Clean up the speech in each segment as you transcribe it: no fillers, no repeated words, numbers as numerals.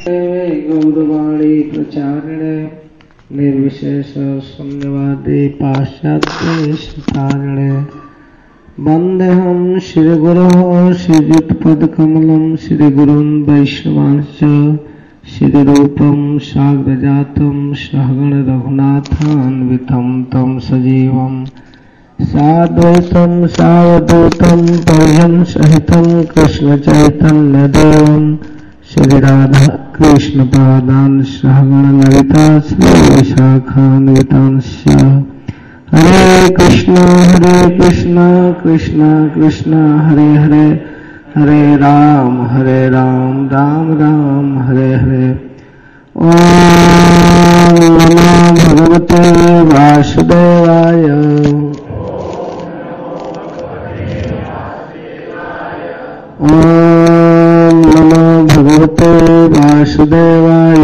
गौरवाणी प्रचारिणे निर्विशेष शून्यवादी पाश्चात्य वंदेहम श्रीगुरो श्रीयुतपदकमलं श्रीगुरुन् वैष्णवांश्च श्रीरूपं साग्रजातं सहगण रघुनाथान्वितं तं सजीवं साद्वैतं सावधूतं परिजन सहितं कृष्ण चैतन्य देवं श्री राधा कृष्ण पादान् सहगण ललिता श्री विशाखान्वितांश्च हरे कृष्ण कृष्ण कृष्ण हरे हरे हरे राम राम राम हरे हरे। ओम नमो भगवते वासुदेवाय। ओम नमो भगवते वासुदेवाय।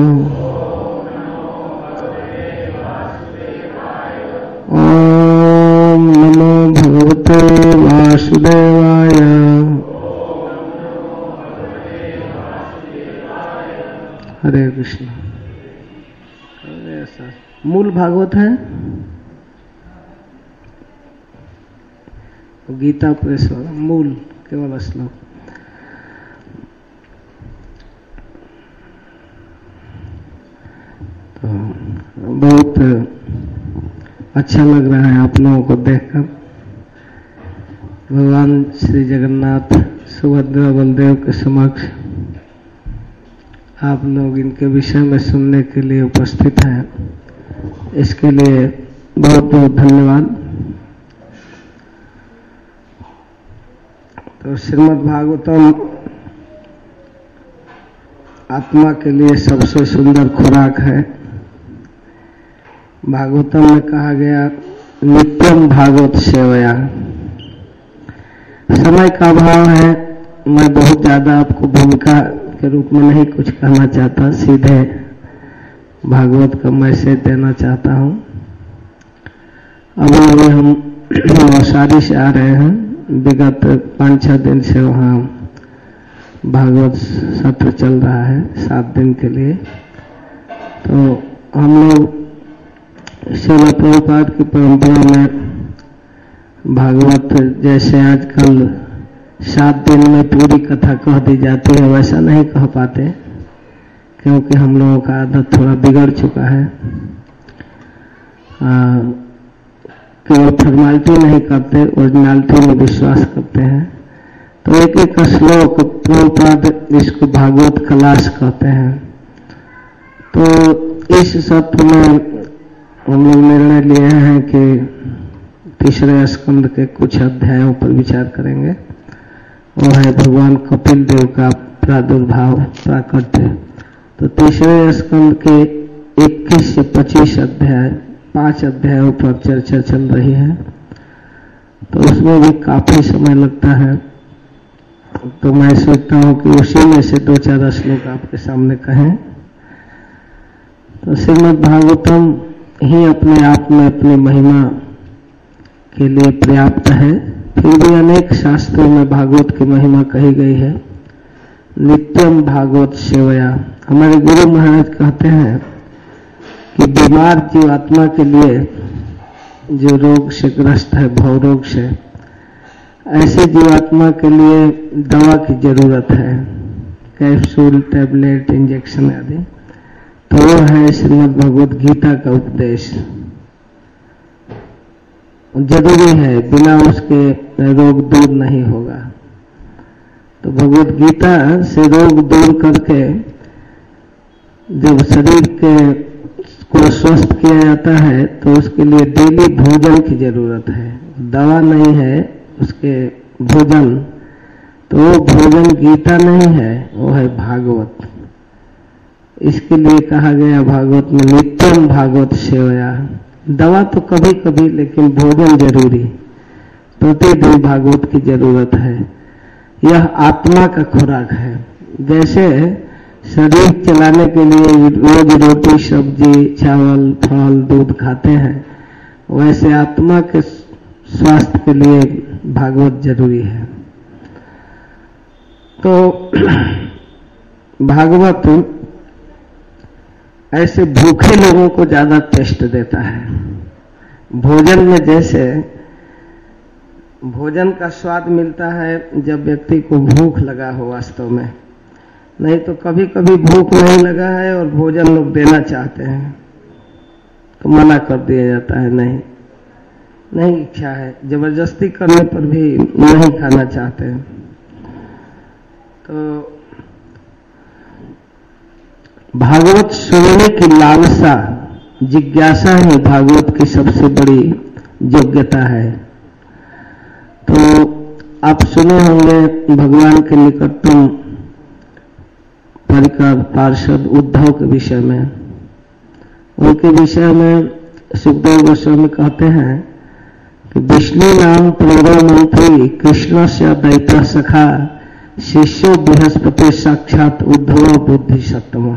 ओम नमो भगवते वासुदेवाय। हरे कृष्ण। ऐसा मूल भागवत है, गीता प्रेस मूल केवल श्लोक। तो बहुत अच्छा लग रहा है आप लोगों को देखकर। भगवान श्री जगन्नाथ सुभद्रा बलदेव के समक्ष आप लोग इनके विषय में सुनने के लिए उपस्थित हैं, इसके लिए बहुत बहुत धन्यवाद। तो श्रीमद् भागवतम आत्मा के लिए सबसे सुंदर खुराक है। भागवतम में कहा गया नित्यम भागवत सेवया। समय का अभाव है, मैं बहुत ज्यादा आपको भूमिका के रूप में नहीं कुछ कहना चाहता, सीधे भागवत का मैसेज देना चाहता हूं। अभी हम नौसारी से आ रहे हैं, विगत 5-6 दिन से वहाँ भागवत सत्र चल रहा है 7 दिन के लिए। तो हम लोग श्रील प्रभुपाद की परंपरा में भागवत जैसे आजकल 7 दिन में पूरी कथा कह दी जाती है, वैसा नहीं कह पाते, क्योंकि हम लोगों का आदत थोड़ा बिगड़ चुका है। केवल फॉर्मेलिटी नहीं करते, ओरिजिनलिटी में विश्वास करते हैं। तो एक एक श्लोक प्रभुपाद इसको भागवत कलाश कहते हैं। तो इस सत्र में हम लोग निर्णय लिए हैं कि तीसरे स्कंद के कुछ अध्यायों पर विचार करेंगे। वो है भगवान कपिल देव का प्रादुर्भाव प्राकट्य। तो तीसरे स्कंद के 21 से 25 अध्याय, 5 अध्यायों पर चर्चा चल रही है। तो उसमें भी काफी समय लगता है, तो मैं सोचता हूं कि उसी में से 2-4 श्लोक आपके सामने कहें। तो श्रीमद् भागवतम ही अपने आप में अपनी महिमा के लिए पर्याप्त है। फिर भी अनेक शास्त्रों में भागवत की महिमा कही गई है। नित्यम भागवत सेवया। हमारे गुरु महाराज कहते हैं कि बीमार जीवात्मा के लिए, जो रोग से ग्रस्त है, भव रोग से, ऐसे जीवात्मा के लिए दवा की जरूरत है, कैप्सूल, टैबलेट, इंजेक्शन आदि। तो वो है श्रीमद् भगवद गीता का उपदेश। जरूरी है, बिना उसके रोग दूर नहीं होगा। तो भगवद गीता से रोग दूर करके जब शरीर के को स्वस्थ किया जाता है, तो उसके लिए डेली भोजन की जरूरत है, दवा नहीं है, उसके भोजन। तो वो भोजन गीता नहीं है, वो है भागवत। इसके लिए कहा गया भागवत में नित्यम भागवत सेवया। दवा तो कभी कभी, लेकिन भोजन जरूरी, प्रतिदिन भागवत की जरूरत है। यह आत्मा का खुराक है। जैसे शरीर चलाने के लिए रोज रोटी, सब्जी, चावल, फल, दूध खाते हैं, वैसे आत्मा के स्वास्थ्य के लिए भागवत जरूरी है। तो भागवत ऐसे भूखे लोगों को ज्यादा टेस्ट देता है। भोजन में जैसे भोजन का स्वाद मिलता है जब व्यक्ति को भूख लगा हो वास्तव में, नहीं तो कभी कभी भूख नहीं लगा है और भोजन लोग देना चाहते हैं तो मना कर दिया जाता है, नहीं इच्छा है, जबरदस्ती करने पर भी नहीं खाना चाहते हैं। तो भागवत सुनने की लालसा, जिज्ञासा ही भागवत की सबसे बड़ी योग्यता है। तो आप सुने होंगे भगवान के निकटतम परिकर पार्षद उद्धव के विषय में, उनके विषय में सुखदेव गोस्वामी कहते हैं कि विष्णु नाम प्रेरो मंत्री कृष्ण से दैत्य सखा शिष्यो बृहस्पति साक्षात उद्धव बुद्धि सत्तम।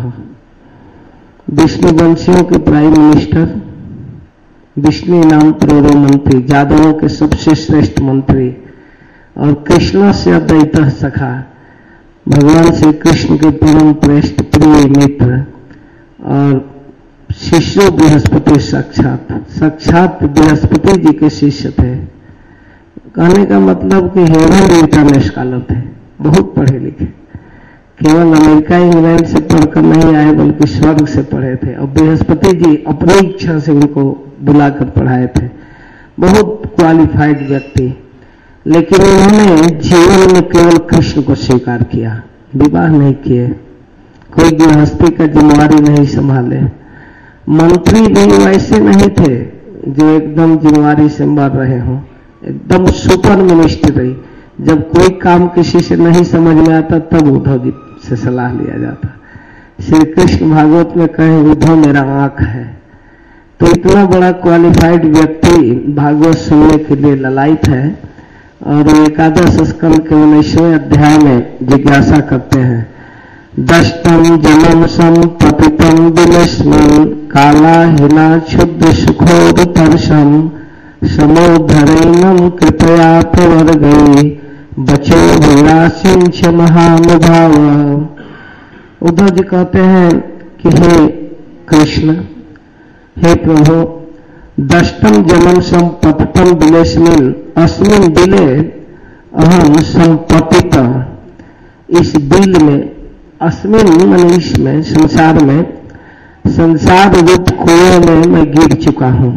विष्णु वंशियों के प्राइम मिनिस्टर, विष्णु नाम प्रेरो मंत्री, यादवों के सबसे श्रेष्ठ मंत्री, और कृष्ण से दैत्य सखा, भगवान श्री कृष्ण के परम श्रेष्ठ प्रिय मित्र, और शिष्यो बृहस्पति साक्षात बृहस्पति जी के शिष्य थे। कहने का मतलब कि हेवन रिटर्न स्कॉलर थे, बहुत पढ़े लिखे, केवल अमेरिका इंग्लैंड से पढ़कर नहीं आए बल्कि स्वर्ग से पढ़े थे, और बृहस्पति जी अपनी इच्छा से उनको बुलाकर पढ़ाए थे। बहुत क्वालिफाइड व्यक्ति, लेकिन उन्होंने जीवन में केवल कृष्ण को स्वीकार किया, विवाह नहीं किए, कोई गृहस्थी का जिम्मेवारी नहीं संभाले। मंत्री भी वैसे नहीं थे जो एकदम जिम्मेवारी से मर रहे हों, एकदम सुपर मिनिस्टर रही। जब कोई काम किसी से नहीं समझ में आता तब उद्धव जी से सलाह लिया जाता। श्री कृष्ण भागवत में कहे उद्धव मेरा आंख है। तो इतना बड़ा क्वालिफाइड व्यक्ति भागवत सुनने के लिए ललायत है। और एकादश स्कंद के 19वें अध्याय में जिज्ञासा करते हैं, दष्टम जलम सम पतितम विलस्मन काला हिना क्षुद्र सुखोदर्शम समोधरेणम कृपया प्रवर्गई बचो विलासिंच महानुभाव। उद्धव जी कहते हैं कि हे कृष्ण, हे प्रभु, दष्टम जलम संपतितम विलेस्मिन अस्मिन बिले अहम संपतित। इस बिल में, अस्मिन माने इसमें, संसार में, संसार रूप कुएं में मैं गिर चुका हूं।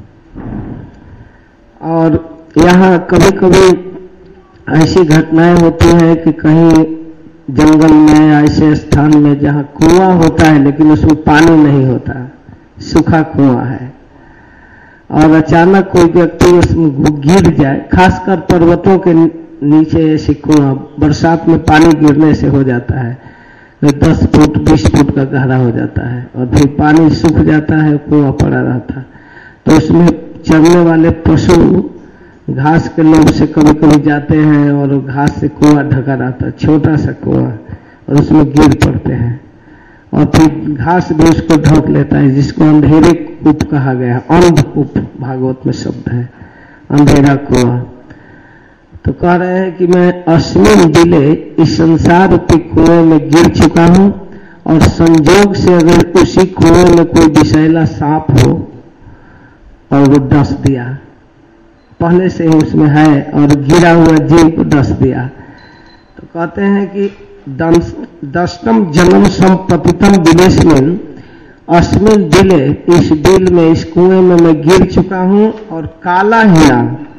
और यहाँ कभी कभी ऐसी घटनाएं होती हैं कि कहीं जंगल में ऐसे स्थान में जहां कुआं होता है लेकिन उसमें पानी नहीं होता, सूखा कुआं है, और अचानक कोई व्यक्ति उसमें गिर जाए, खासकर पर्वतों के नीचे ऐसी कुआं, बरसात में पानी गिरने से हो जाता है, 10 फुट 20 फुट का गहरा हो जाता है, और फिर पानी सूख जाता है, कुआं पड़ा रहता। तो उसमें चरने वाले पशु घास के लोभ से कभी कभी जाते हैं और घास से कुआं ढका रहता है, छोटा सा कुआं, और उसमें गिर पड़ते हैं, और फिर घास भी उसको ढक लेता है, जिसको अंधेरे कूप कहा गया, अंधकूप भागवत में शब्द है, अंधेरा कुआं। तो कह रहे हैं कि मैं अस्मिन दिले, इस संसार रूपी कुएं में गिर चुका हूं, और संजोग से अगर उसी कुएं में कोई विषैला सांप हो और वो डस दिया, पहले से ही उसमें है और गिरा हुआ जीव को डस दिया, तो कहते हैं कि दष्टम जन्म संपतितम विलेस्मिन अस्मिन दिले, इस दिल में, इस कुएं में मैं गिर चुका हूं, और काला हिना,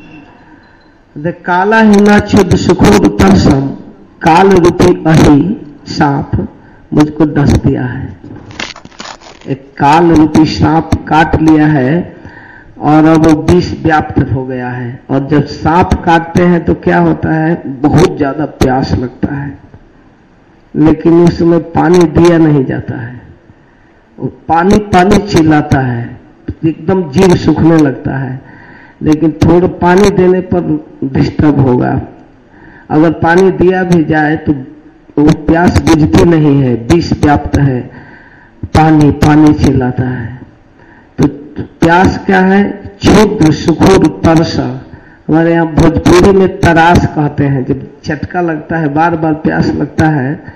काला हिना क्षुद्र सुखोद तरसम, काल रूपी अहि सांप मुझको डस दिया है। एक काल रूपी सांप काट लिया है और अब वो विष व्याप्त हो गया है। और जब सांप काटते हैं तो क्या होता है, बहुत ज्यादा प्यास लगता है, लेकिन उसमें पानी दिया नहीं जाता है, वो पानी पानी चिल्लाता है, एकदम जीव सूखने लगता है। लेकिन थोड़ा पानी देने पर डिस्टर्ब होगा, अगर पानी दिया भी जाए तो वो प्यास बुझती नहीं है, विष व्याप्त है, पानी पानी चिल्लाता है। तो प्यास क्या है, क्षुद्र सुखोर तरस, हमारे यहाँ भोजपुरी में तरास कहते हैं, जब चटका लगता है, बार बार प्यास लगता है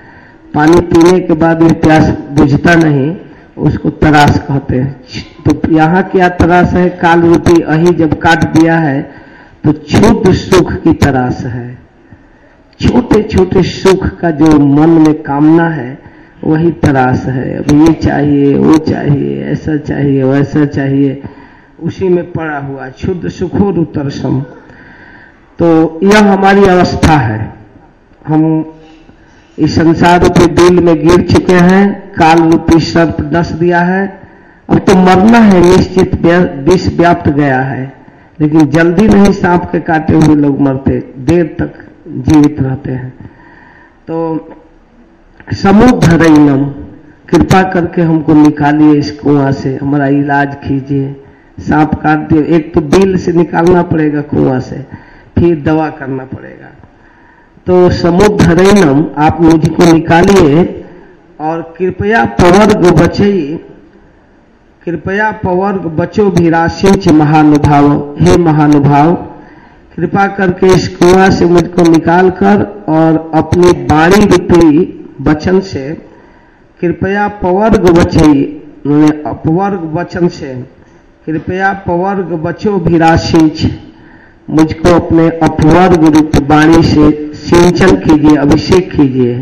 पानी पीने के बाद भी प्यास बुझता नहीं, उसको तरास कहते हैं। तो यहाँ क्या तरास है? काल रूपी अही जब काट दिया है तो क्षुद्र सुख की तरास है। छोटे छोटे सुख का जो मन में कामना है वही तरास है। अब ये चाहिए, वो चाहिए, ऐसा चाहिए, वैसा चाहिए, उसी में पड़ा हुआ क्षुद्र सुखोर उत्तरसम। तो यह हमारी अवस्था है। हम इस संसार रूपी बिल में गिर चुके हैं, काल रूपी सर्प डस दिया है। अब तो मरना है निश्चित, विष व्याप्त गया है, लेकिन जल्दी नहीं सांप के काटे हुए लोग मरते, देर तक जीवित रहते हैं। तो समुद्धरैनम, कृपा करके हमको निकालिए इस कुआं से, हमारा इलाज कीजिए। सांप काट दिए, एक तो बिल से निकालना पड़ेगा कुआं से, फिर दवा करना पड़ेगा। तो समुद्धरैनम, आप मुझको निकालिए और कृपया पवर्ग बचई, कृपया पवर्ग बचो भीराशिंच महानुभाव। हे महानुभाव, कृपा करके इस कुआं से मुझको निकाल कर और अपनी वाणी रूपी वचन से, कृपया पवर्ग बचई, अपवर्ग वचन से, कृपया पवर्ग बचो भीराशिंच, मुझको अपने अपवर्ग रूप वाणी से सिंचन कीजिए, अभिषेक कीजिए।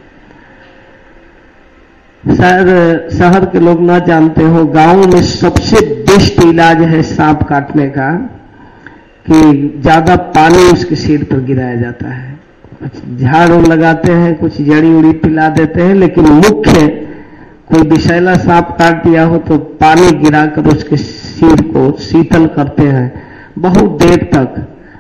शायद शहर के लोग ना जानते हो, गांव में सबसे बेस्ट इलाज है सांप काटने का कि ज्यादा पानी उसके सिर पर गिराया जाता है। झाड़ लगाते हैं, कुछ जड़ी उड़ी पिला देते हैं, लेकिन मुख्य कोई विषैला सांप काट दिया हो तो पानी गिराकर उसके सिर को शीतल करते हैं बहुत देर तक।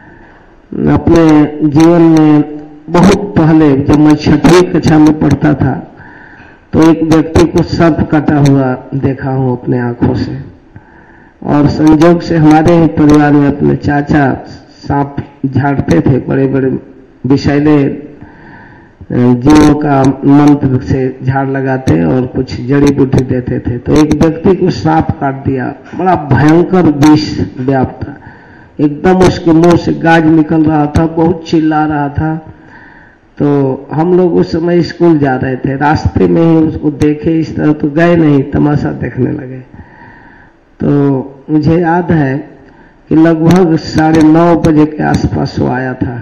अपने जीवन में बहुत पहले जब मैं 6वीं कक्षा में पढ़ता था तो एक व्यक्ति को सर्प कटा हुआ देखा हूं अपने आंखों से, और संयोग से हमारे ही परिवार में अपने चाचा सांप झाड़ते थे, बड़े बड़े विषैले जीवों का मंत्र से झाड़ लगाते और कुछ जड़ी बूटी देते थे। तो एक व्यक्ति को सांप काट दिया, बड़ा भयंकर विष व्याप्त था, एकदम उसके मुंह से गाज निकल रहा था, बहुत चिल्ला रहा था। तो हम लोग उस समय स्कूल जा रहे थे, रास्ते में ही उसको देखे, इस तरह तो गए नहीं, तमाशा देखने लगे। तो मुझे याद है कि लगभग 9:30 बजे के आसपास वो आया था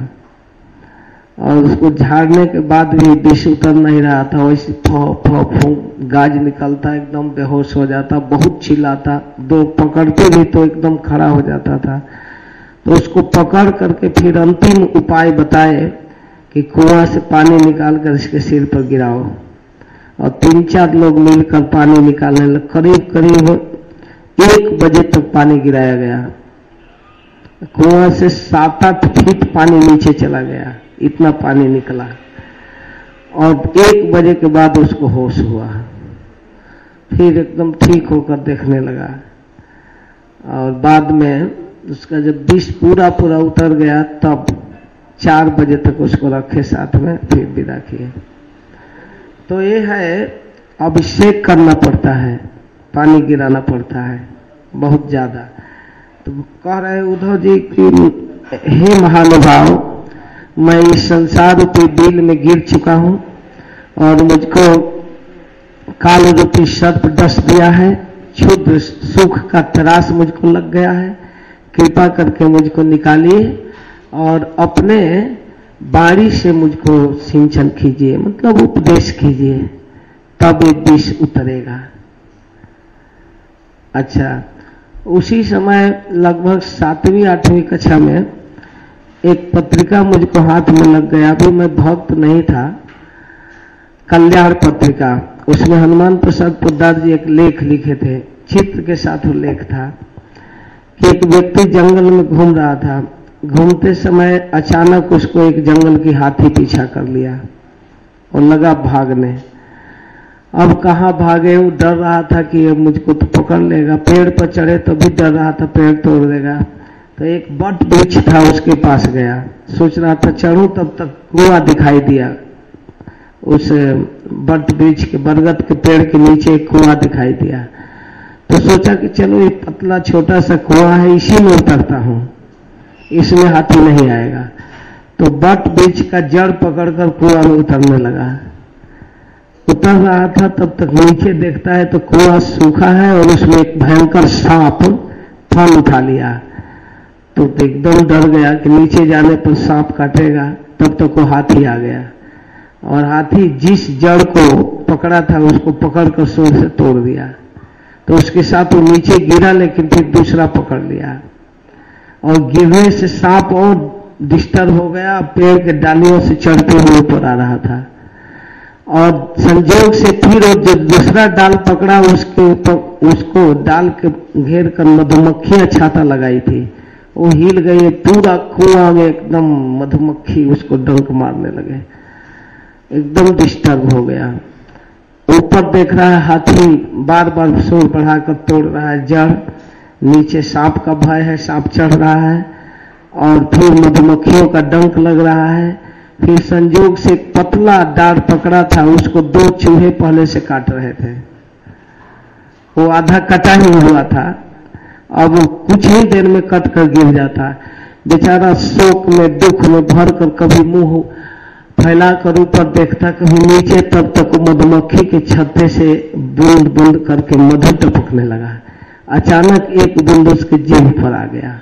और उसको झाड़ने के बाद भी विष उतर नहीं रहा था, वैसे फो गाज निकलता, एकदम बेहोश हो जाता, बहुत चिल्लाता, दो पकड़ते भी तो एकदम खड़ा हो जाता था। तो उसको पकड़ करके फिर अंतिम उपाय बताए कि कुआं से पानी निकालकर इसके सिर पर गिराओ, और 3-4 लोग मिलकर पानी निकालने लगे। करीब करीब 1 बजे तक पानी गिराया गया, कुआं से 7-8 फीट पानी नीचे चला गया, इतना पानी निकला। और 1 बजे के बाद उसको होश हुआ, फिर एकदम ठीक होकर देखने लगा। और बाद में उसका जब विष पूरा उतर गया तब 4 बजे तक उसको रखे साथ में, फिर विदा किए। तो ये है, अभिषेक करना पड़ता है, पानी गिराना पड़ता है बहुत ज्यादा। तो कह रहे उद्धव जी कि हे महानुभाव, मैं इस संसार रूपी बिल में गिर चुका हूं और मुझको काल रूपी सर्प डस दिया है, क्षुद्र सुख का तरास मुझको लग गया है, कृपा करके मुझको निकालिए और अपने बाणी से मुझको सिंचन कीजिए, मतलब उपदेश कीजिए, तब ये विष उतरेगा। अच्छा, उसी समय लगभग 7वीं-8वीं कक्षा में एक पत्रिका मुझको हाथ में लग गया। अभी मैं भक्त नहीं था, कल्याण पत्रिका, उसमें हनुमान प्रसाद पोद्दार जी एक लेख लिखे थे, चित्र के साथ वो लेख था कि एक व्यक्ति जंगल में घूम रहा था, घूमते समय अचानक उसको एक जंगल की हाथी पीछा कर लिया और लगा भागने। अब कहाँ भागे, वो डर रहा था कि अब मुझको तो पकड़ लेगा, पेड़ पर चढ़े तो भी डर रहा था पेड़ तोड़ देगा। तो एक बट वृक्ष था, उसके पास गया, सोच रहा था चढ़ूं, तब तक कुआं दिखाई दिया। उस बट वृक्ष के बरगद के पेड़ के नीचे एक कुआं दिखाई दिया, तो सोचा कि चलो ये पतला छोटा सा कुआं है, इसी में उतरता हूं, इसमें हाथी नहीं आएगा। तो बट वृक्ष का जड़ पकड़कर कुआं में उतरने लगा। उतर रहा था तब तक नीचे देखता है तो कुआं सूखा है और उसमें एक भयंकर सांप फन उठा लिया। तो एकदम डर गया कि नीचे जाने पर सांप काटेगा। तब तक वो हाथी आ गया और हाथी जिस जड़ को पकड़ा था उसको पकड़कर सूंड से तोड़ दिया। तो उसके साथ वो नीचे गिरा, लेकिन फिर दूसरा पकड़ लिया और गिरने से सांप और डिस्टर्ब हो गया। पेड़ के डालियों से चढ़ते हुए ऊपर आ रहा था और संजोग से फिर वो जो दूसरा डाल पकड़ा उसके ऊपर उसको डाल के घेर कर मधुमक्खियां छाता लगाई थी। वो हिल गई, पूरा कुआं में एकदम मधुमक्खी उसको डंक मारने लगे, एकदम डिस्टर्ब हो गया। ऊपर देख रहा है हाथी बार बार सूंड बढ़ाकर तोड़ रहा है जड़, नीचे सांप का भय है, सांप चढ़ रहा है और फिर मधुमक्खियों का डंक लग रहा है। फिर संजोग से पतला डाढ़ पकड़ा था, उसको 2 चूहे पहले से काट रहे थे। वो आधा कटा ही हुआ था, अब वो कुछ ही देर में कट कर गिर जाता। बेचारा शोक में दुख में भर कर कभी मुंह फैलाकर ऊपर देखता, कभी नीचे, तब तक वो मधुमक्खी के छत्ते से बूंद बूंद करके मधु टपकने लगा। अचानक एक बूंद उसके जीभ पर आ गया।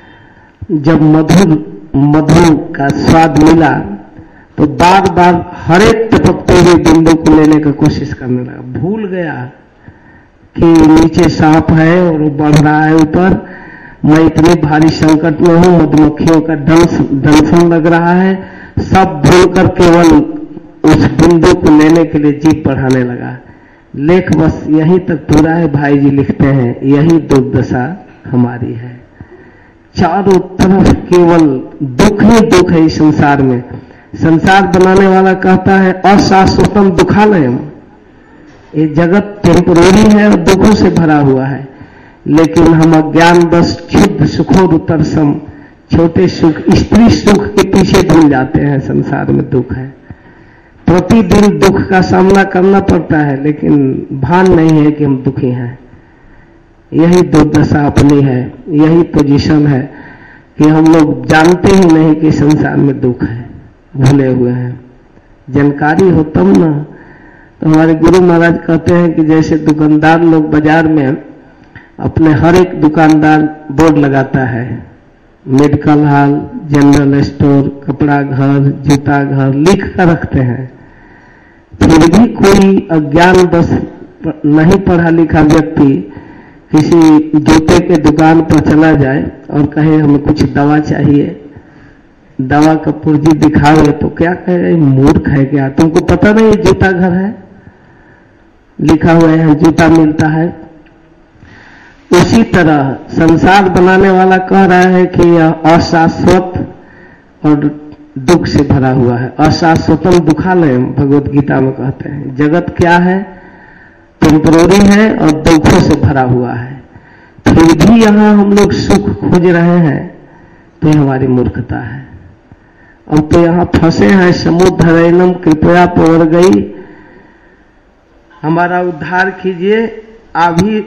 जब मधु का स्वाद मिला तो बार बार हर एक टपकते हुए बिंदु को लेने का कोशिश करने लगा। भूल गया कि नीचे सांप है और वो बढ़ रहा है ऊपर, मैं इतने भारी संकट में हूं, मधुमक्खियों का दंशन लग रहा है। सब भूलकर केवल उस बिंदु को लेने के लिए जीभ बढ़ाने लगा। लेख बस यहीं तक पूरा है। भाई जी लिखते हैं, यही दुर्दशा हमारी है। चारों तरफ केवल दुख ही दुख है इस संसार में। संसार बनाने वाला कहता है अशाश्वतम दुखालयम, ये जगत टेम्परेरी है और दुखों से भरा हुआ है। लेकिन हम अज्ञान बस क्षुद्ध सुखोर उत्तरसम, छोटे सुख, स्त्री सुख के पीछे भूल जाते हैं। संसार में दुख है, प्रतिदिन दुख का सामना करना पड़ता है, लेकिन भान नहीं है कि हम दुखी हैं। यही दुर्दशा अपनी है, यही पोजीशन है कि हम लोग जानते ही नहीं कि संसार में दुख है, भूले हुए हैं। जानकारी हो तब ना। तो हमारे गुरु महाराज कहते हैं कि जैसे दुकानदार लोग बाजार में अपने हर एक दुकानदार बोर्ड लगाता है, मेडिकल हॉल, जनरल स्टोर, कपड़ा घर, जूता घर लिख कर रखते हैं। फिर भी कोई अज्ञान बस नहीं पढ़ा लिखा व्यक्ति किसी जूते के दुकान पर चला जाए और कहे हमें कुछ दवा चाहिए, दवा का पुर्जी दिखावे, तो क्या कहे, मूर्ख है क्या, तुमको पता नहीं जूता घर है, लिखा हुआ है जूता मिलता है। उसी तरह संसार बनाने वाला कह रहा है कि यह अशाश्वत और दुख से भरा हुआ है। अशाश्वतम दुखालय भगवत गीता में कहते हैं। जगत क्या है, टेम्पररी है और दुखों से भरा हुआ है। फिर भी यहां हम लोग सुख खोज रहे हैं, तो ये हमारी मूर्खता है। अब तो यहां फंसे हैं। समुद्धरैनम कृपया पवर गई, हमारा उद्धार कीजिए। अभी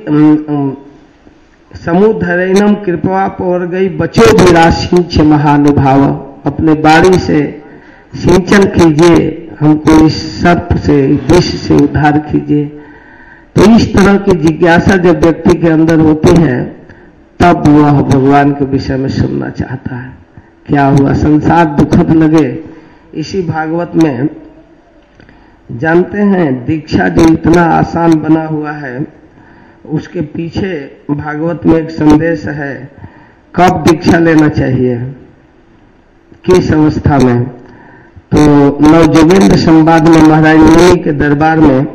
समुद्धरैनम कृपया पवर गई, बचो विरासिंच महानुभाव, अपने बाड़ी से सिंचन कीजिए, हमको इस सर्प से, विष से उद्धार कीजिए। तो इस तरह की जिज्ञासा जब व्यक्ति के अंदर होती है, तब वह भगवान के विषय में सुनना चाहता है। क्या हुआ, संसार दुखद लगे। इसी भागवत में जानते हैं, दीक्षा जो इतना आसान बना हुआ है, उसके पीछे भागवत में एक संदेश है। कब दीक्षा लेना चाहिए, किस अवस्था में। तो नवजोगेंद्र संवाद में महाराज मुनि के दरबार में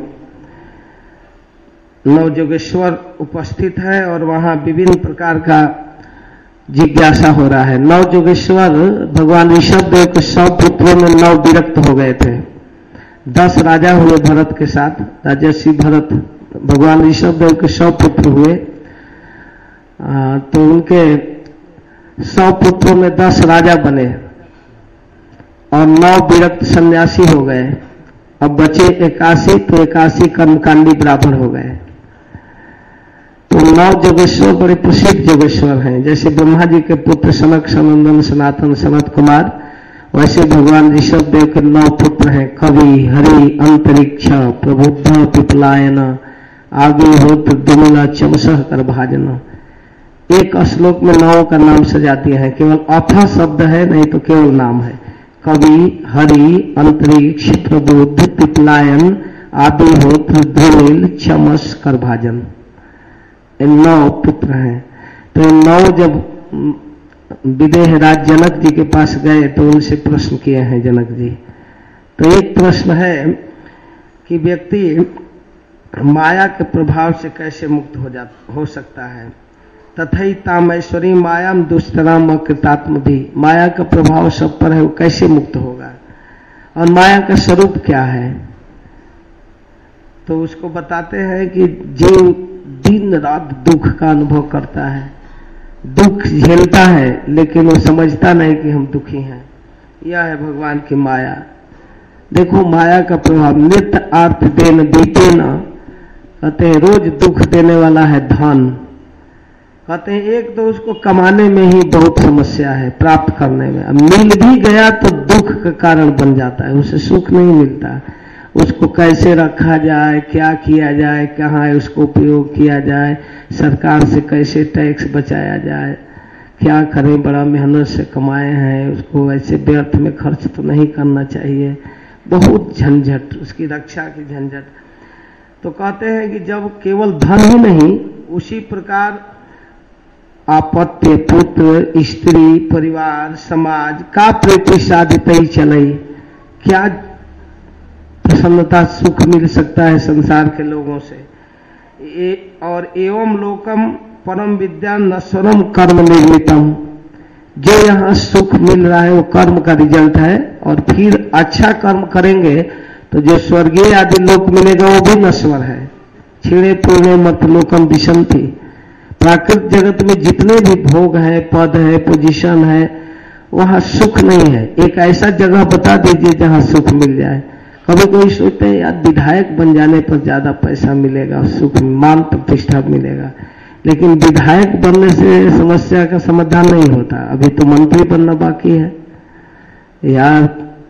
नवजोगेश्वर उपस्थित है और वहां विभिन्न प्रकार का जिज्ञासा हो रहा है। नवजोगेश्वर भगवान ऋषभ देव के 100 पुत्रों में 9 विरक्त हो गए थे। 10 राजा हुए भरत के साथ, राजर्षि भरत। भगवान ऋषभ देव के 100 पुत्र हुए, तो उनके 100 पुत्रों में 10 राजा बने और 9 विरक्त सन्यासी हो गए। अब बचे 81, तो 81 कर्मकांडी ब्राह्मण हो गए। तो 9 जोगेश्वर बड़े प्रसिद्ध जोगेश्वर हैं। जैसे ब्रह्मा जी के पुत्र सनक, सनंदन, सनातन, सनत कुमार, वैसे भगवान ऋषभ देव के 9 पुत्र हैं, कवि, हरि, अंतरिक्ष, प्रबुद्ध, पिपलायन, आग्निहोत्र, दुमला, चमसह कर भाजन। एक श्लोक में 9 का नाम सजा दिया है, केवल अथ शब्द है, नहीं तो केवल नाम है। कवि, हरि, अंतरिक्ष, प्रबुद्ध, पिपलायन, आग्निहोत्र, दुमिल, चमस कर भाजन, ये 9 पुत्र हैं। तो ये 9 जब विदेह राज जनक जी के पास गए तो उनसे प्रश्न किए हैं जनक जी। तो एक प्रश्न है कि व्यक्ति माया के प्रभाव से कैसे मुक्त हो सकता है। तथई तामैश्वरी मायाम दुष्टराम कृतात्म भी, माया का प्रभाव सब पर है, वो कैसे मुक्त होगा और माया का स्वरूप क्या है। तो उसको बताते हैं कि जो दिन रात दुख का अनुभव करता है, दुख झेलता है, लेकिन वो समझता नहीं कि हम दुखी हैं, यह है भगवान की माया। देखो माया का प्रभाव, नित्य आर्थ देन बीते न, कहते हैं रोज दुख देने वाला है धन। कहते हैं एक तो उसको कमाने में ही बहुत समस्या है, प्राप्त करने में, अब मिल भी गया तो दुख का कारण बन जाता है, उसे सुख नहीं मिलता। उसको कैसे रखा जाए, क्या किया जाए, कहाँ उसको उपयोग किया जाए, सरकार से कैसे टैक्स बचाया जाए, क्या करें, बड़ा मेहनत से कमाए हैं, उसको ऐसे व्यर्थ में खर्च तो नहीं करना चाहिए, बहुत झंझट, उसकी रक्षा की झंझट। तो कहते हैं कि जब केवल धन ही नहीं, उसी प्रकार आपत्य, पुत्र, स्त्री, परिवार, समाज का प्रीति साधित ही चले, क्या प्रसन्नता सुख मिल सकता है संसार के लोगों से। और एवं लोकम परम विद्या नश्वरम कर्म निर्मितम, जो यहाँ सुख मिल रहा है वो कर्म का रिजल्ट है, और फिर अच्छा कर्म करेंगे तो जो स्वर्गीय आदि लोक मिलेगा वो भी नश्वर है। क्षीणे पूर्णे मत लोकम विशंति, प्राकृतिक जगत में जितने भी भोग है, पद है, पोजीशन है, वहां सुख नहीं है। एक ऐसा जगह बता दीजिए जहां सुख मिल जाए। कभी कोई सोचते हैं यार विधायक बन जाने पर ज्यादा पैसा मिलेगा, सुख, मान प्रतिष्ठा मिलेगा, लेकिन विधायक बनने से समस्या का समाधान नहीं होता। अभी तो मंत्री बनना बाकी है यार,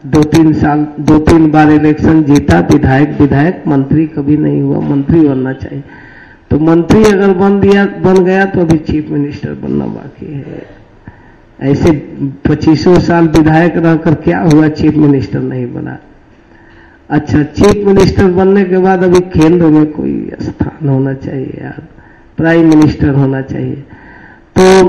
2-3 बार इलेक्शन जीता, विधायक मंत्री कभी नहीं हुआ, मंत्री बनना चाहिए। तो मंत्री अगर बन गया तो अभी चीफ मिनिस्टर बनना बाकी है। ऐसे 25 साल विधायक रहकर क्या हुआ, चीफ मिनिस्टर नहीं बना। अच्छा, चीफ मिनिस्टर बनने के बाद अभी केंद्र में कोई स्थान होना चाहिए यार, प्राइम मिनिस्टर होना चाहिए। तो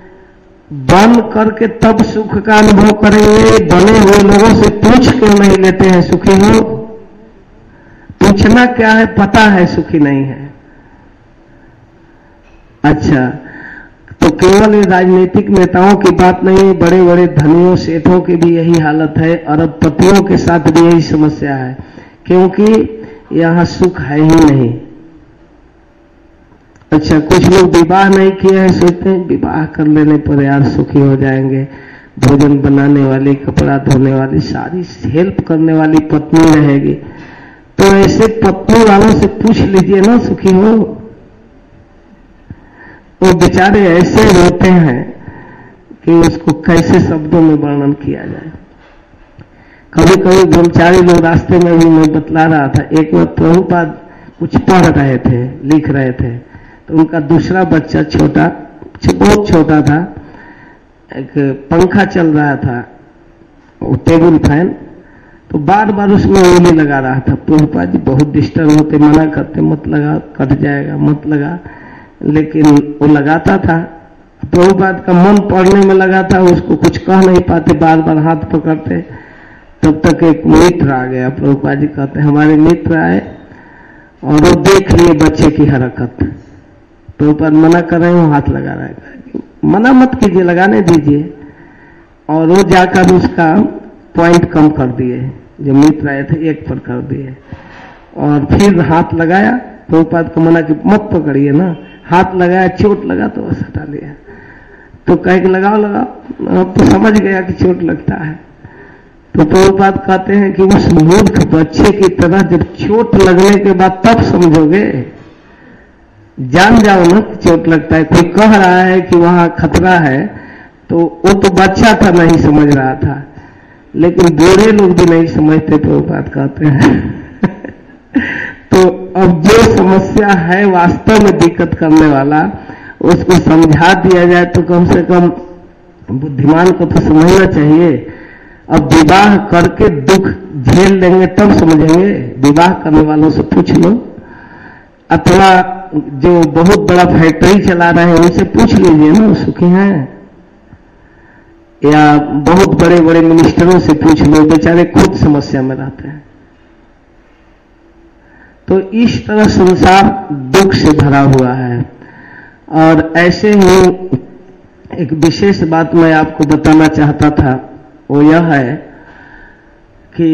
बन करके तब सुख का अनुभव करेंगे, बने हुए लोगों से पूछ क्यों नहीं लेते हैं सुखी हो। पूछना क्या है, पता है सुखी नहीं है। अच्छा, तो केवल राजनीतिक नेताओं की बात नहीं, बड़े बड़े धनियों सेठों की भी यही हालत है, अरबपतियों के साथ भी यही समस्या है, क्योंकि यहां सुख है ही नहीं। अच्छा, कुछ लोग विवाह नहीं किए हैं, सोचते हैं विवाह कर लेने पर यार सुखी हो जाएंगे, भोजन बनाने वाली, कपड़ा धोने वाली, सारी हेल्प करने वाली पत्नी रहेगी। तो ऐसे पत्नी वालों से पूछ लीजिए ना सुखी हो। वो बेचारे ऐसे रोते हैं कि उसको कैसे शब्दों में वर्णन किया जाए। कभी कभी ब्रह्मचारी लोग रास्ते में भी मैं बतला रहा था, एक बार प्रभुपाद कुछ पढ़ रहे थे, लिख रहे थे, तो उनका दूसरा बच्चा बहुत छोटा था, एक पंखा चल रहा था, वो टेबल फैन, तो बार बार उसमें उंगली लगा रहा था। प्रभुपाद जी बहुत डिस्टर्ब होते, मना करते, मत लगा, कट जाएगा, मत लगा, लेकिन वो लगाता था। प्रभुपाद का मन पढ़ने में लगा था, उसको कुछ कह नहीं पाते, बार बार हाथ पकड़ते। तब तक एक मित्र आ गया, प्रभुपाद जी कहते हमारे मित्र आए और वो देख लिए बच्चे की हरकत। प्रभुपाद मना कर रहे हो, हाथ लगा रहा है, मना मत कीजिए, लगाने दीजिए। और वो जाकर उसका पॉइंट कम कर दिए, जो मित्र आए थे 1 पर कर दिए, और फिर हाथ लगाया। प्रभुपाद को मना कि मत पकड़िए ना, हाथ लगाया, चोट लगा तो बस हटा लिया। तो कह के लगाओ, अब तो समझ गया कि चोट लगता है। तो प्रभुपाद कहते हैं कि उस मूर्ख बच्चे की तरह जब चोट लगने के बाद तब समझोगे, जान जाओ ना कि चोट लगता है। कोई कह रहा है कि वहां खतरा है, तो वो तो बच्चा था, नहीं समझ रहा था। लेकिन बूढ़े लोग भी नहीं समझते तो वो बात कहते हैं। तो अब जो समस्या है वास्तव में दिक्कत करने वाला, उसको समझा दिया जाए तो कम से कम बुद्धिमान को तो समझना चाहिए। अब विवाह करके दुख झेल लेंगे तब समझेंगे। विवाह करने वालों से पूछ लो, अथवा जो बहुत बड़ा फैक्ट्री चला रहे हैं उनसे पूछ लीजिए ना, सुखी हैं। या बहुत बड़े बड़े मिनिस्टरों से पूछ लो, बेचारे खुद समस्या में रहते हैं। तो इस तरह संसार दुख से भरा हुआ है। और ऐसे ही एक विशेष बात मैं आपको बताना चाहता था, वो यह है कि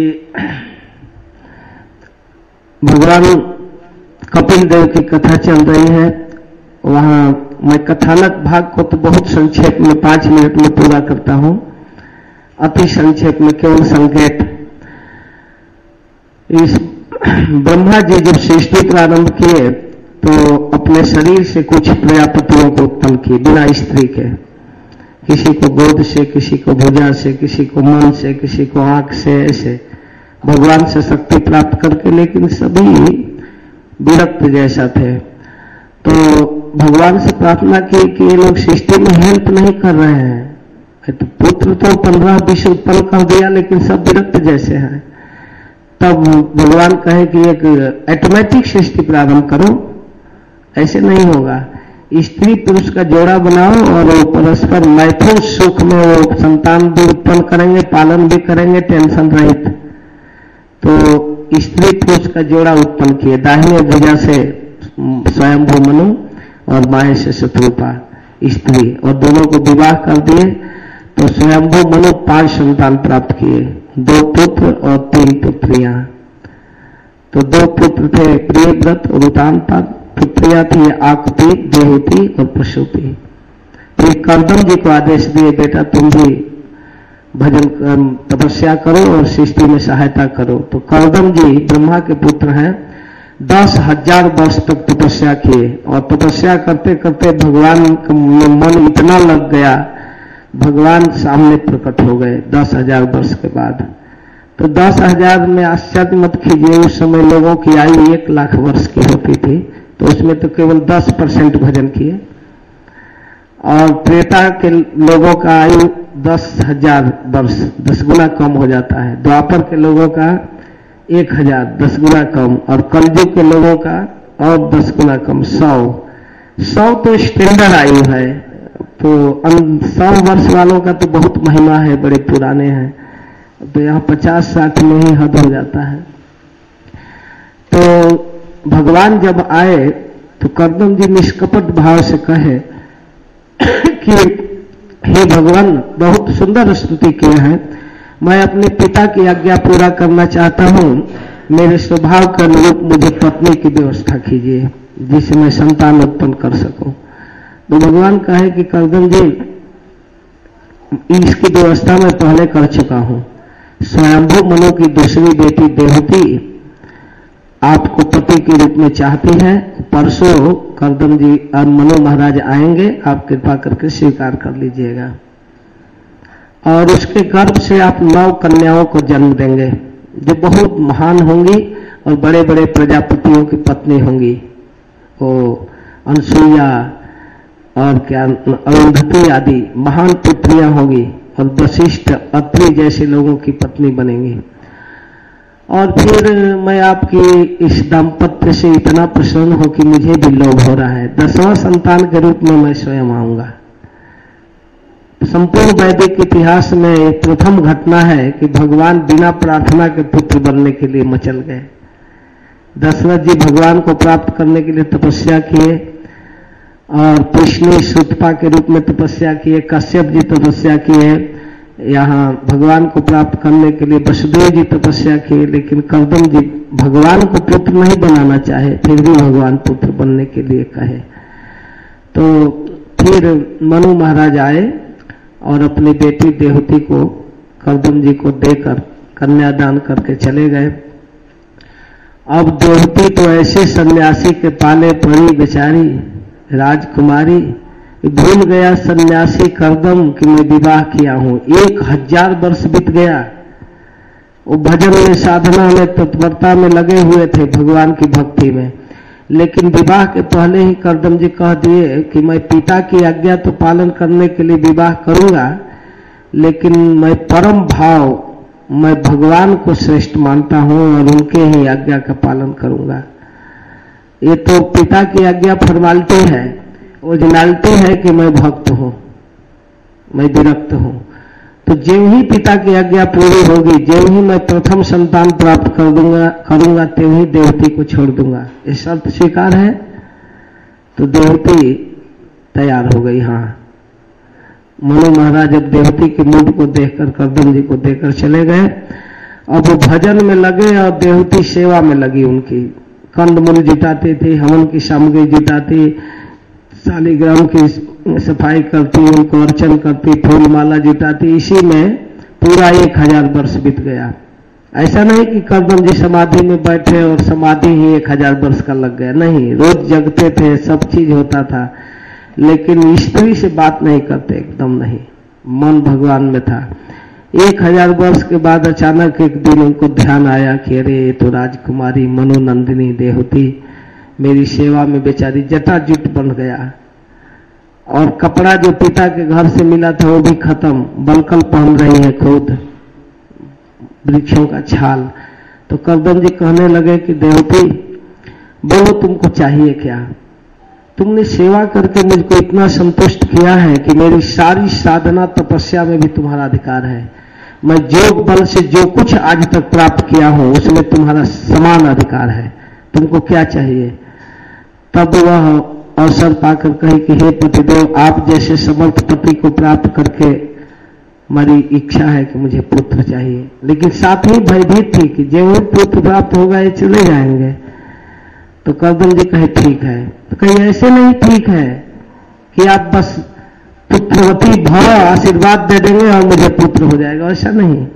भगवान कपिल देव की कथा चल रही है। वहां मैं कथानक भाग को तो बहुत संक्षेप में 5 मिनट में पूरा करता हूं, अति संक्षेप में केवल संकेत। इस ब्रह्मा जी जब सृष्टि प्रारंभ किए तो अपने शरीर से कुछ प्रजापतियों को उत्पन्न किए बिना स्त्री के। किसी को गोद से, किसी को भुजा से, किसी को मन से, किसी को आंख से, ऐसे भगवान से शक्ति प्राप्त करके, लेकिन सभी विरक्त जैसा थे। तो भगवान से प्रार्थना की कि ये लोग सृष्टि में हेल्प नहीं कर रहे हैं। तो पुत्र तो 15-20 उत्पन्न कर दिया, लेकिन सब विरक्त जैसे हैं। तब भगवान कहे कि एक ऑटोमेटिक सृष्टि प्रारंभ करो, ऐसे नहीं होगा। स्त्री पुरुष का जोड़ा बनाओ और वो परस्पर मैथुन सुख में वो संतान भी उत्पन्न करेंगे, पालन भी करेंगे, टेंशन रहित। तो स्त्री पुरुष का जोड़ा उत्पन्न किए, दाहिने भुजा से स्वयंभू मनु और बाएं से शत्रुपा स्त्री, और दोनों को विवाह कर दिए। तो स्वयंभू मनु 5 संतान प्राप्त किए, 2 पुत्र और 3 पुत्रियां। तो 2 पुत्र थे प्रियव्रत और उतानपाद, पुत्रियां थी आकृति, देवती और प्रसूति। फिर कर्दम जी को आदेश दिए, बेटा तुम भी भजन तपस्या करो और सृष्टि में सहायता करो। तो कर्दम जी ब्रह्मा के पुत्र हैं, 10,000 वर्ष तक तपस्या किए, और तपस्या करते करते भगवान का मन इतना लग गया, भगवान सामने प्रकट हो गए 10,000 वर्ष के बाद। तो 10,000 में आश्चर्य मत कीजिए, उस समय लोगों की आयु 1 लाख वर्ष की होती थी, तो उसमें तो केवल 10% भजन किए। और त्रेता के लोगों का आयु 10,000 वर्ष, 10 गुना कम हो जाता है। द्वापर के लोगों का 1,000, 10 गुना कम, और कलयुग के लोगों का और 10 गुना कम, 100 तो स्टैंडर्ड आयु है। तो 100 वर्ष वालों का तो बहुत महिमा है, बड़े पुराने हैं। तो यहाँ 50-60 में ही हद हो जाता है। तो भगवान जब आए तो कर्दम जी निष्कपट भाव से कहे कि हे भगवान, बहुत सुंदर स्तुति किए हैं, मैं अपने पिता की आज्ञा पूरा करना चाहता हूं, मेरे स्वभाव के अनुरूप मुझे पत्नी की व्यवस्था कीजिए जिससे मैं संतान उत्पन्न कर सकूं। तो भगवान कहे कि कर्दम जी, इसकी व्यवस्था मैं पहले कर चुका हूं। स्वयंभू मनु की दूसरी बेटी देवती आपको पति के रूप में चाहती है। परसों कर्दम जी और मनु महाराज आएंगे, आप कृपा करके स्वीकार कर लीजिएगा। और उसके गर्भ से आप 9 कन्याओं को जन्म देंगे जो बहुत महान होंगी और बड़े बड़े प्रजापतियों की पत्नी होंगी। वो अनसुईया और क्या अरुंधति आदि महान पुत्रियां होंगी, और वशिष्ठ, अत्रि जैसे लोगों की पत्नी बनेंगी। और फिर मैं आपकी इस दाम्पत्य से इतना प्रसन्न हूं कि मुझे भी लोभ हो रहा है। 10वां संतान के रूप में मैं स्वयं आऊंगा। संपूर्ण वैदिक इतिहास में प्रथम घटना है कि भगवान बिना प्रार्थना के पुत्र बनने के लिए मचल गए। दशरथ जी भगवान को प्राप्त करने के लिए तपस्या किए, और कृष्ण सुतपा के रूप में तपस्या किए, कश्यप जी तपस्या किए, यहाँ भगवान को प्राप्त करने के लिए वसुदेव जी तपस्या किए, लेकिन कर्दम जी भगवान को पुत्र नहीं बनाना चाहे, फिर भी भगवान पुत्र बनने के लिए कहे। तो फिर मनु महाराज आए और अपनी बेटी देवती को कर्दम जी को देकर कन्यादान करके चले गए। अब देवती तो ऐसे सन्यासी के पाले पड़ी बेचारी राजकुमारी, भूल गया सन्यासी कर्दम कि मैं विवाह किया हूं। 1000 वर्ष बीत गया, वो भजन में, साधना में, तत्परता में लगे हुए थे, भगवान की भक्ति में। लेकिन विवाह के पहले ही करदम जी कह दिए कि मैं पिता की आज्ञा तो पालन करने के लिए विवाह करूंगा, लेकिन मैं परम भाव, मैं भगवान को श्रेष्ठ मानता हूं और उनके ही आज्ञा का पालन करूंगा। ये तो पिता की आज्ञा फॉर्मालिटी है, ओरिजिनलिटी है कि मैं भक्त हूं, मैं विरक्त हूं। तो ज्यों ही पिता की आज्ञा पूरी होगी, ज्यों ही मैं प्रथम संतान प्राप्त करूंगा त्यों ही देवती को छोड़ दूंगा। ये शर्त स्वीकार है। तो देवती तैयार हो गई। हाँ, मनु महाराज अब देवती के मूड को देखकर करदम जी को देकर चले गए। अब वो भजन में लगे और देवती सेवा में लगी। उनकी कंदमूल जुटाती थी, हवन की सामग्री जुटाती, शालिग्राम की सफाई करती, उनको अर्चन करती, फूल माला जुटाती। इसी में पूरा 1000 वर्ष बीत गया। ऐसा नहीं कि करदम जी समाधि में बैठे और समाधि ही 1000 वर्ष का लग गया, नहीं। रोज जगते थे, सब चीज होता था, लेकिन स्त्री से बात नहीं करते, एकदम नहीं। मन भगवान में था। 1000 वर्ष के बाद अचानक एक दिन उनको ध्यान आया कि अरे ये तो राजकुमारी मनोनंदिनी देवती मेरी सेवा में बेचारी जटाजुट बन गया, और कपड़ा जो पिता के घर से मिला था वो भी खत्म, बलकल पहन रही है खुद, वृक्षों का छाल। तो करदम जी कहने लगे कि देवती बोलो तुमको चाहिए क्या? तुमने सेवा करके मुझको इतना संतुष्ट किया है कि मेरी सारी साधना तपस्या में भी तुम्हारा अधिकार है। मैं योग बल से जो कुछ आज तक प्राप्त किया हूं उसमें तुम्हारा समान अधिकार है। तुमको क्या चाहिए? तब वह अवसर पाकर कही कि हे पतिदेव, आप जैसे समर्थ पति को प्राप्त करके हमारी इच्छा है कि मुझे पुत्र चाहिए। लेकिन साथ ही भयभीत थी कि जो पुत्र प्राप्त होगा ये चले जाएंगे। तो करदम जी कहे ठीक है। तो कहीं ऐसे नहीं ठीक है कि आप बस पुत्रवती भव आशीर्वाद दे देंगे और मुझे पुत्र हो जाएगा, ऐसा नहीं।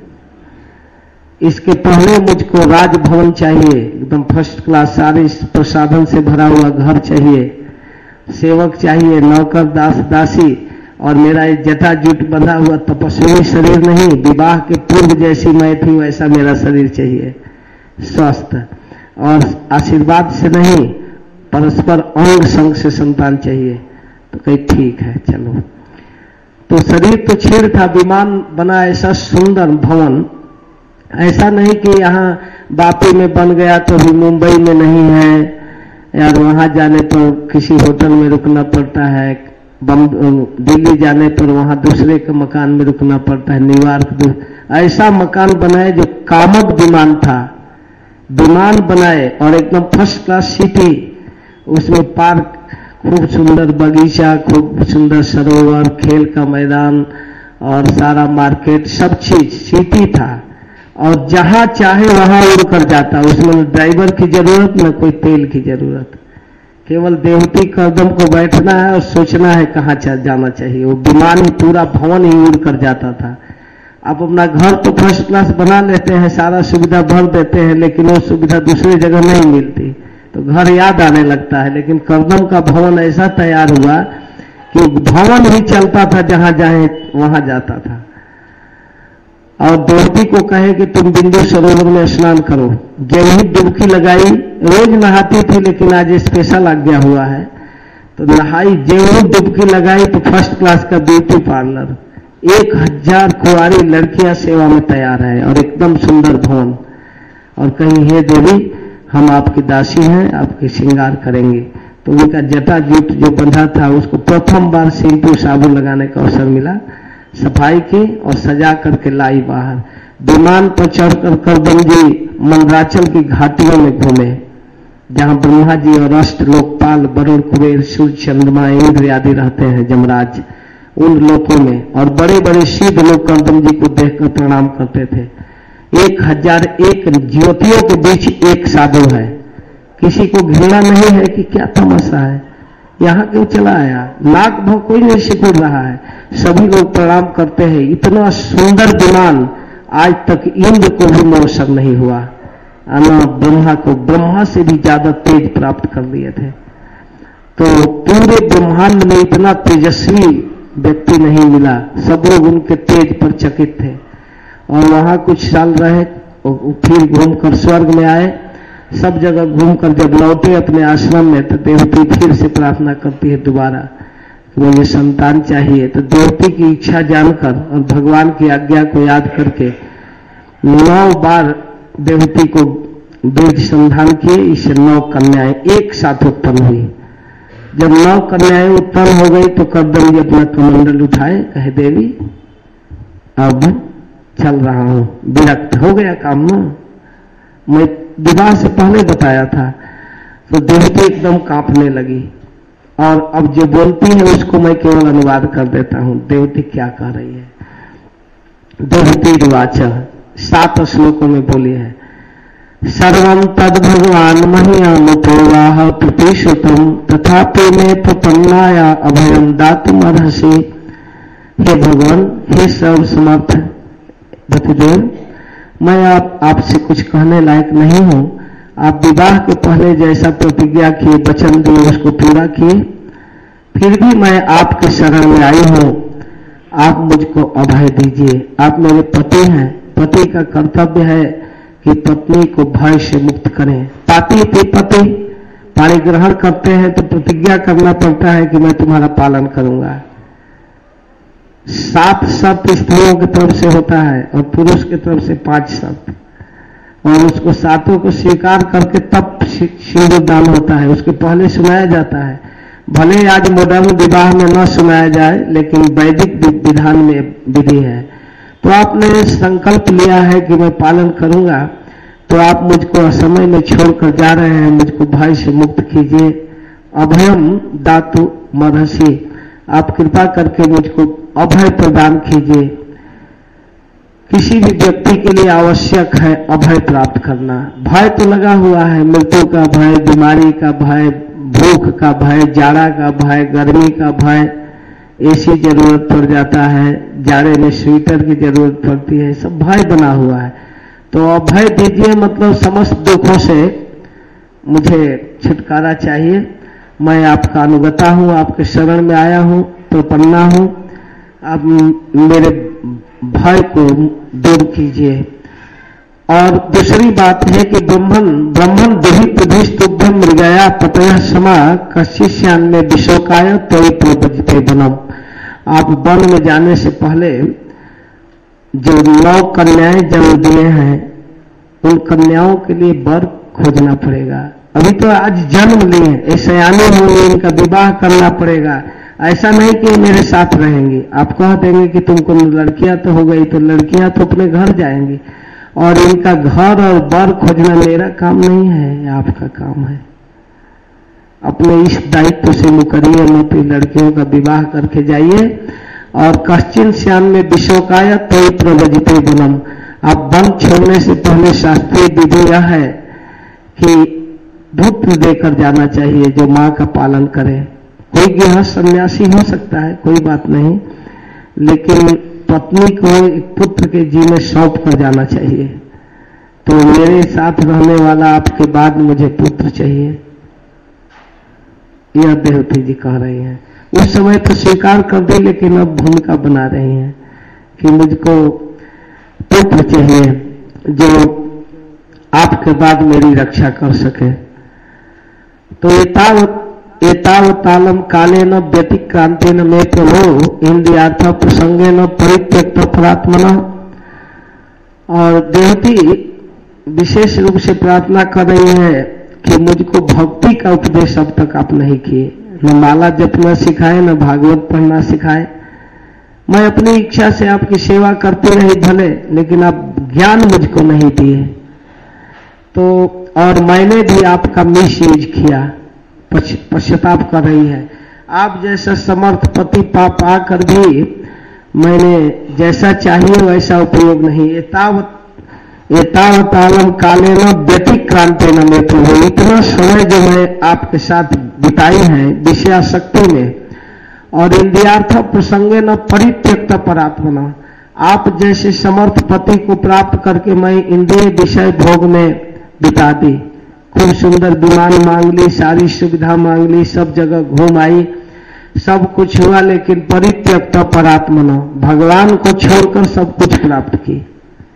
इसके पहले मुझको राजभवन चाहिए, एकदम फर्स्ट क्लास, सारे प्रसाधन से भरा हुआ घर चाहिए, सेवक चाहिए, नौकर दास दासी, और मेरा ये जटाजुट बंधा हुआ तपस्वी शरीर नहीं, विवाह के पूर्व जैसी मैं थी वैसा मेरा शरीर चाहिए, स्वस्थ, और आशीर्वाद से नहीं परस्पर अंग संग से संतान चाहिए। तो कहीं ठीक है चलो। तो शरीर तो छेड़ था, विमान बना ऐसा सुंदर भवन, ऐसा नहीं कि यहाँ बापी में बन गया तो भी मुंबई में नहीं है, यार वहां जाने पर किसी होटल में रुकना पड़ता है, दिल्ली जाने पर वहां दूसरे के मकान में रुकना पड़ता है, न्यूयॉर्क। ऐसा मकान बनाए जो कामक विमान था, विमान बनाए और एकदम फर्स्ट क्लास सिटी, उसमें पार्क, खूब सुंदर बगीचा, खूब सुंदर सरोवर, खेल का मैदान और सारा मार्केट, सब चीज सिटी था। और जहां चाहे वहां उड़कर जाता, उसमें ड्राइवर की जरूरत न कोई तेल की जरूरत, केवल देवती करदम को बैठना है और सोचना है कहाँ जाना चाहिए। वो विमान ही, पूरा भवन ही उड़कर जाता था। आप अपना घर तो फर्स्ट क्लास बना लेते हैं, सारा सुविधा भर देते हैं, लेकिन वो सुविधा दूसरी जगह नहीं मिलती, तो घर याद आने लगता है। लेकिन करदम का भवन ऐसा तैयार हुआ कि भवन ही चलता था, जहां जाए वहां जाता था। और देवती को कहे कि तुम बिंदु सरोवर में स्नान करो। जब ही डुबकी लगाई, रोज नहाती थी लेकिन आज स्पेशल आज्ञा हुआ है, तो नहाई, जब ही डुबकी लगाई तो फर्स्ट क्लास का ब्यूटी पार्लर, 1000 कुंवारी लड़कियां सेवा में तैयार है और एकदम सुंदर भवन। और कहीं हे देवी, हम आपकी दासी हैं, आपके श्रृंगार करेंगे। तो उनका जटाजुट जो बंधा था उसको प्रथम बार शैम्पू साबुन लगाने का अवसर मिला, सफाई की और सजा करके लाई बाहर। विमान पर चढ़कर करदम जी मंदराचल की घाटियों में घूमे, जहां ब्रह्मा जी और अष्ट लोकपाल, वरुण, कुबेर, सूर्य, चंद्रमा, इंद्र आदि रहते हैं, जमराज, उन लोकों में। और बड़े बड़े सिद्ध लोग करदम जी को देखकर प्रणाम करते थे। 1001 ज्योतियों के बीच एक साधु है, किसी को घृणा नहीं है कि क्या तमाशा है, यहां क्यों चला आया, नाक भव कोई नहीं सिकुड़ रहा है, सभी लोग प्रणाम करते हैं। इतना सुंदर विमान आज तक इंद्र को भी मौसर नहीं हुआ, अना ब्रह्मा को, ब्रह्मा से भी ज्यादा तेज प्राप्त कर लिए थे। तो पूरे ब्रह्मांड में इतना तेजस्वी व्यक्ति नहीं मिला, सब लोग उनके तेज पर चकित थे। और वहां कुछ साल रहे, फिर घूमकर स्वर्ग में आए। सब जगह घूमकर जब लौटे अपने आश्रम में तो देवती फिर से प्रार्थना करती है दोबारा, मुझे संतान चाहिए। तो देवती की इच्छा जानकर और भगवान की आज्ञा को याद करके 9 बार देवती को बीज संधान किए। इससे 9 कन्याएं एक साथ उत्पन्न हुई। जब 9 कन्याएं उत्पन्न हो गई तो कर्दम जी अपना कमंडल उठाए, कहे देवी अब चल रहा हूं, विरक्त हो गया काम ना, मैं विवाह से पहले बताया था। तो देवती एकदम कांपने लगी और अब जो बोलती है उसको मैं केवल अनुवाद कर देता हूं देवती क्या कह रही है। देवती रुवाच 7 श्लोकों में बोली है, सर्वं तद भगवान मह्यामुपोवाह प्रतिश्रुतम तथापि मे प्रपन्नाया अभयम दातुम अर्हसि। हे भगवान, हे सर्व समर्थ पतिदेव, मैं आपसे कुछ कहने लायक नहीं हूं। आप विवाह के पहले जैसा प्रतिज्ञा किए, वचन दिए, उसको पूरा किए, फिर भी मैं आपके शरण में आई हूं। आप मुझको अभय दीजिए। आप मेरे पति हैं। पति का कर्तव्य है कि पत्नी को भय से मुक्त करें। पाती पति पाणी ग्रहण करते हैं तो प्रतिज्ञा करना पड़ता है कि मैं तुम्हारा पालन करूंगा। 7 शर्त स्त्रियों की तरफ से होता है और पुरुष की तरफ से 5 शर्त, और उसको 7 को स्वीकार करके तब सिंदूर दान होता है। उसके पहले सुनाया जाता है। भले आज मॉडर्न विवाह में न सुनाया जाए, लेकिन वैदिक विधान में विधि है। तो आपने संकल्प लिया है कि मैं पालन करूंगा, तो आप मुझको असमय में छोड़कर जा रहे हैं, मुझको भय से मुक्त कीजिए। अभयम दातु मर्हसि, आप कृपा करके मुझको अभय प्रदान कीजिए। किसी भी व्यक्ति के लिए आवश्यक है अभय प्राप्त करना। भय तो लगा हुआ है, मृत्यु का भय, बीमारी का भय, भूख का भय, जाड़ा का भय, गर्मी का भय, एसी जरूरत पड़ जाता है, जाड़े में स्वेटर की जरूरत पड़ती है, सब भय बना हुआ है। तो अभय दीजिए, मतलब समस्त दुखों से मुझे छुटकारा चाहिए। मैं आपका अनुगता हूं, आपके शरण में आया हूं, प्रपन्ना हूं। आप मेरे भय को दूर कीजिए। और दूसरी बात है कि ब्रह्मण दुहितुभ्यम मृगया पतयः समा कश्चिश्यान में विशोकाय त्वयि प्रवजिते वनम। आप वन में जाने से पहले जो 9 कन्याएं जन्म दिए हैं, उन कन्याओं के लिए वर खोजना पड़ेगा। अभी तो आज जन्म लिए, ऐसे आने होंगे, इनका विवाह करना पड़ेगा। ऐसा नहीं कि मेरे साथ रहेंगी। आप कह देंगे कि तुमको लड़कियां तो हो गई, तो लड़कियां तो अपने घर जाएंगी, और इनका घर और वर खोजना मेरा काम नहीं है, आपका काम है। अपने इस दायित्व से मुकरिए मत, लड़कियों का विवाह करके जाइए। और कश्चिन श्याम में विशोकाय त्वयि प्रवजिते वनम। आप वन छोड़ने से पहले शास्त्रीय विधि यह है कि पुत्र देकर जाना चाहिए जो मां का पालन करे। कोई गृहस्थ सन्यासी हो सकता है, कोई बात नहीं, लेकिन पत्नी को एक पुत्र के जी में सौंप कर जाना चाहिए। तो मेरे साथ रहने वाला आपके बाद मुझे पुत्र चाहिए, यह देवती जी कह रही हैं। उस समय तो स्वीकार कर दी, लेकिन अब भूमिका बना रही हैं कि मुझको पुत्र चाहिए जो आपके बाद मेरी रक्षा कर सके। तो एतावतालम कालेन व्यतिक्रांतेन मे प्रभो इंद्रियार्थ प्रसंगेन परित्यक्त परात्मना। और देवती विशेष रूप से प्रार्थना कर रही है कि मुझको भक्ति का उपदेश अब तक आप नहीं किए, न माला जपना सिखाए, न भागवत पढ़ना सिखाए। मैं अपनी इच्छा से आपकी सेवा करती रही भले, लेकिन आप ज्ञान मुझको नहीं दिए। तो और मैंने भी आपका मिस यूज किया, पश्चाताप कर रही है। आप जैसा समर्थ पति पाप आकर भी मैंने जैसा चाहिए वैसा उपयोग नहीं। एतावतालम कालेन व्यतिक्रांतेन मे प्रभु। इतना समय जो मैं आपके साथ बिताई है विषयासक्ति में, और इंद्रियार्थ प्रसंगेन परित्यक्त परात्मना। आप जैसे समर्थ पति को प्राप्त करके मैं इंद्रिय विषय भोग में बिता दी। खूब सुंदर विमान मांग ली, सारी सुविधा मांग ली, सब जगह घूम आई, सब कुछ हुआ, लेकिन परित्यक्त परात्मना, भगवान को छोड़कर सब कुछ प्राप्त की।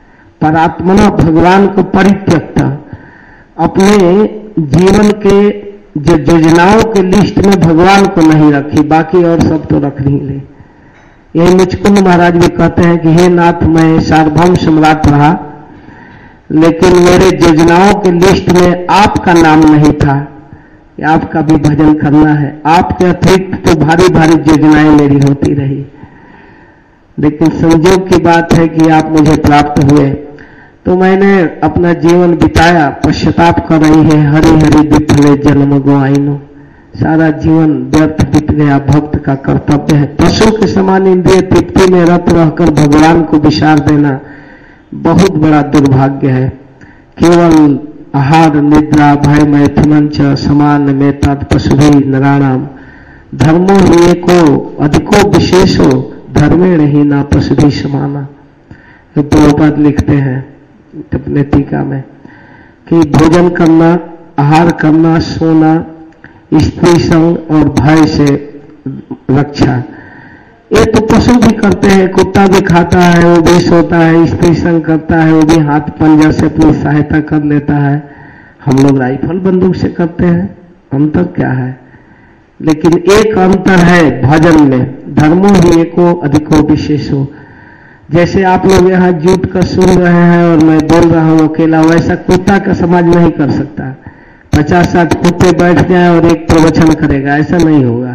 परात्मना भगवान को परित्यक्ता, अपने जीवन के जो योजनाओं के लिस्ट में भगवान को नहीं रखी, बाकी और सब तो रख नहीं ले। यही मुचकुंद महाराज भी कहते हैं कि हे नाथ, मैं सार्वभौम सम्राट रहा, लेकिन मेरे योजनाओं के लिस्ट में आपका नाम नहीं था कि आपका भी भजन करना है। आपके अतिरिक्त तो भारी भारी योजनाएं मेरी होती रही, लेकिन संयोग की बात है कि आप मुझे प्राप्त हुए तो मैंने अपना जीवन बिताया। पश्चाताप कर रही है, हरि हरि विठले जन्म गोआइनो। सारा जीवन व्यर्थ बीत गया। भक्त का कर्तव्य है पशु के समान इंद्रिय तृप्ति में रत रहकर भगवान को विसार देना बहुत बड़ा दुर्भाग्य है। केवल आहार निद्रा भय मैथुनम च समान में तत् पशुभि नराणाम धर्मो ही एको अधिको विशेषो धर्मेण ही ना पशुभि समाना। प्रभुपाद लिखते हैं अपने टीका में कि भोजन करना, आहार करना, सोना, स्त्री संग और भय से रक्षा, ये तो पशु भी करते हैं। कुत्ता भी खाता है, वो भी सोता है, स्त्री संग करता है, वो भी हाथ पंजा से अपनी सहायता कर लेता है। हम लोग राइफल बंदूक से करते हैं, अंतर क्या है? लेकिन एक अंतर है भजन में, धर्मो ही एको अधिको विशेषो। जैसे आप लोग यहाँ जुट कर सुन रहे हैं और मैं बोल रहा हूँ अकेला, वैसा कुत्ता का समाज नहीं कर सकता। 50-60 कुत्ते बैठ जाए और एक प्रवचन करेगा, ऐसा नहीं होगा।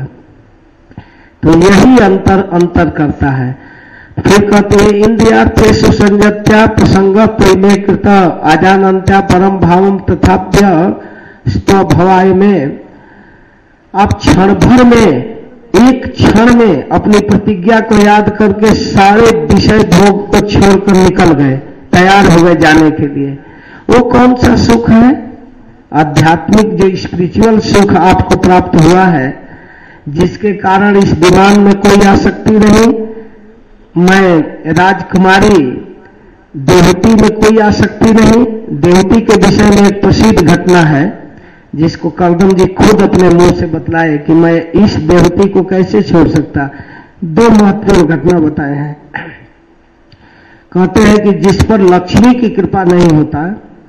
तो यही अंतर करता है। फिर कहते हैं इंद्रियार्थेषु संयत्या प्रसंग प्रेमे कृत आजानंत्या परम भावम तथाप्य स्वभवाय में। आप क्षण भर में, एक क्षण में अपनी प्रतिज्ञा को याद करके सारे विषय भोग को छोड़कर निकल गए, तैयार हो गए जाने के लिए। वो कौन सा सुख है? आध्यात्मिक जो स्पिरिचुअल सुख आपको प्राप्त हुआ है, जिसके कारण इस विमान में कोई आसक्ति नहीं। मैं राजकुमारी, देवती में कोई आसक्ति नहीं। देवती के विषय में एक प्रसिद्ध घटना है जिसको कर्दम जी खुद अपने मुंह से बतलाए कि मैं इस देवती को कैसे छोड़ सकता। 2 महत्वपूर्ण घटना बताए हैं। कहते हैं कि जिस पर लक्ष्मी की कृपा नहीं होता,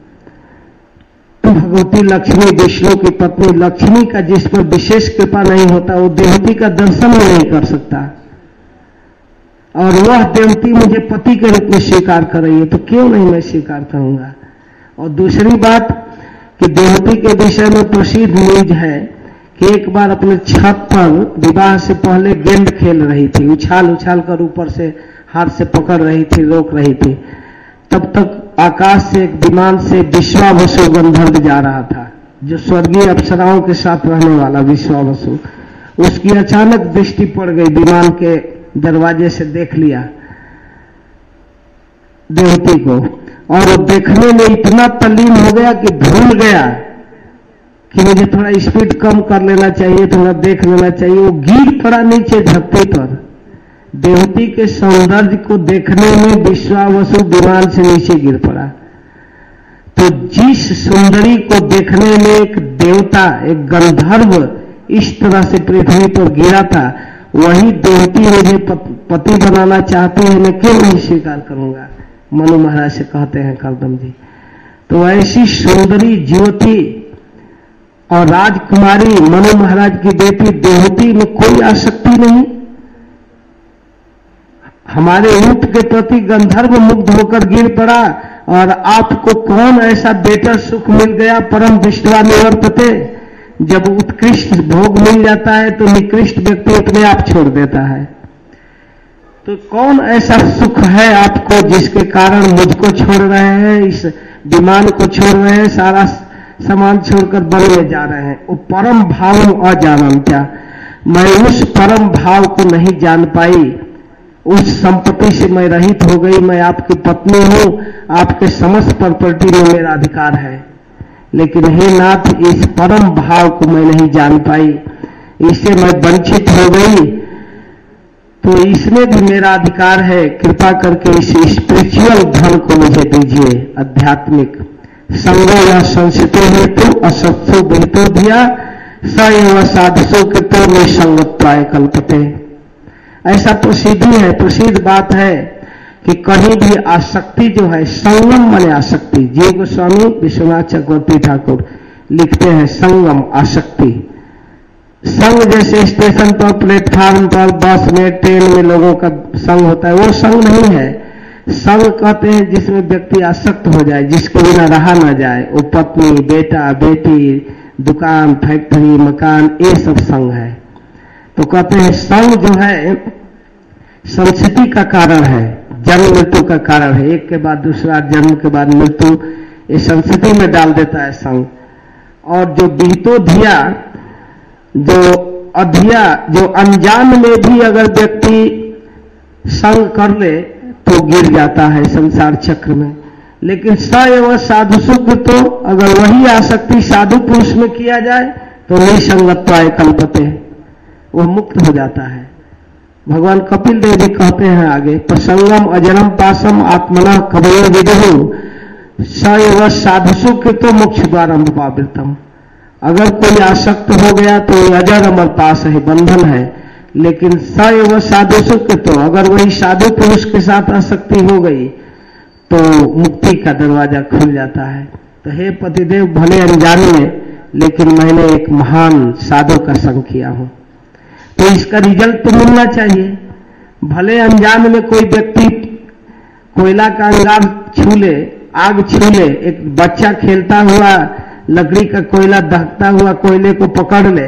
भगवती लक्ष्मी विष्णु की पत्नी लक्ष्मी का जिस पर विशेष कृपा नहीं होता, वो देवती का दर्शन भी नहीं कर सकता। और वह देवती मुझे पति के रूप में स्वीकार कर रही है, तो क्यों नहीं मैं स्वीकार करूंगा। और दूसरी बात कि देवती के विषय में प्रसिद्ध न्यूज है कि एक बार अपने छत पर विवाह से पहले गेंद खेल रही थी, उछाल उछाल कर ऊपर से हाथ से पकड़ रही थी, रोक रही थी। तब तक आकाश से एक विमान से विश्वावसु गंधर्व जा रहा था, जो स्वर्गीय अप्सराओं के साथ रहने वाला विश्वावसु। उसकी अचानक दृष्टि पड़ गई, विमान के दरवाजे से देख लिया देवती को, और वो देखने में इतना तल्लीन हो गया कि भूल गया कि मुझे थोड़ा स्पीड कम कर लेना चाहिए, थोड़ा देख लेना चाहिए। वो गिर पड़ा नीचे धरती पर। देवती के सौंदर्य को देखने में विश्वावसु विमान से नीचे गिर पड़ा। तो जिस सुंदरी को देखने में एक देवता, एक गंधर्व इस तरह से पृथ्वी पर गिरा था, वही देवती मुझे पति बनाना चाहती है, मैं क्यों नहीं स्वीकार करूंगा। मनु महाराज से कहते हैं कर्दम जी। तो ऐसी सुंदरी ज्योति और राजकुमारी मनु महाराज की बेटी देवती में कोई आसक्ति नहीं। हमारे ऊंट के प्रति गंधर्व मुग्ध होकर गिर पड़ा, और आपको कौन ऐसा बेटर सुख मिल गया, परम दृष्टवा निवर्तते। जब उत्कृष्ट भोग मिल जाता है तो निकृष्ट व्यक्ति अपने आप छोड़ देता है। तो कौन ऐसा सुख है आपको जिसके कारण मुझको छोड़ रहे हैं, इस विमान को छोड़ रहे हैं, सारा सामान छोड़कर वन में जा रहे हैं। वो परम भाव अजानंत्या, मैं उस परम भाव को नहीं जान पाई। उस संपत्ति से मैं रहित हो गई। मैं आपकी पत्नी हूं, आपके समस्त प्रॉपर्टी में मेरा अधिकार है, लेकिन हे नाथ, इस परम भाव को मैं नहीं जान पाई, इससे मैं वंचित हो गई। तो इसमें भी मेरा अधिकार है, कृपा करके इस स्पिरिचुअल धन को मुझे दीजिए। आध्यात्मिक संगो या संसितो हेतु असत्सो विहितो दिया स एव साधसो कृतो में संगत प्राय कल्पते। ऐसा प्रसिद्धि है, प्रसिद्ध बात है कि कहीं भी आसक्ति जो है, संगम माने आसक्ति। जीव गोस्वामी विश्वनाथ चक्रवर्ती ठाकुर लिखते हैं संगम आसक्ति। संग जैसे स्टेशन पर, प्लेटफार्म पर, बस में, ट्रेन में लोगों का संग होता है, वो संग नहीं है। संग कहते हैं जिसमें व्यक्ति आसक्त हो जाए, जिसके बिना रहा ना जाए। वो पत्नी, बेटा, बेटी, दुकान, फैक्ट्री, मकान, ये सब संग है। तो कहते हैं संग जो है संस्कृति का कारण है, जन्म मृत्यु का कारण है। एक के बाद दूसरा, जन्म के बाद मृत्यु, ये संस्कृति में डाल देता है संग। और जो बीतो धिया, जो अधिया, जो अनजान में भी अगर व्यक्ति संग कर ले तो गिर जाता है संसार चक्र में। लेकिन स एवं साधु सुख, तो अगर वही आसक्ति साधु पुरुष में किया जाए तो निसंगत्वाय कल्पते, वह मुक्त हो जाता है। भगवान कपिल देव जी कहते हैं आगे, प्रसंगम अजरम पासम आत्मना कवयो विदुहु स एवं साधु सुख तो मोक्ष द्वारम पावृतम। अगर कोई आसक्त हो गया तो अजर अमर पास है, बंधन है। लेकिन स एवं साधु सुख, तो अगर वही साधु पुरुष के साथ आसक्ति हो गई तो मुक्ति का दरवाजा खुल जाता है। तो हे पतिदेव, भले अनजान में, लेकिन मैंने एक महान साधु का संग किया हूं, तो इसका रिजल्ट तो मिलना चाहिए। भले अनजान में कोई व्यक्ति कोयला का अंगार छू ले, आग छू ले, एक बच्चा खेलता हुआ लकड़ी का कोयला दहकता हुआ कोयले को पकड़ ले,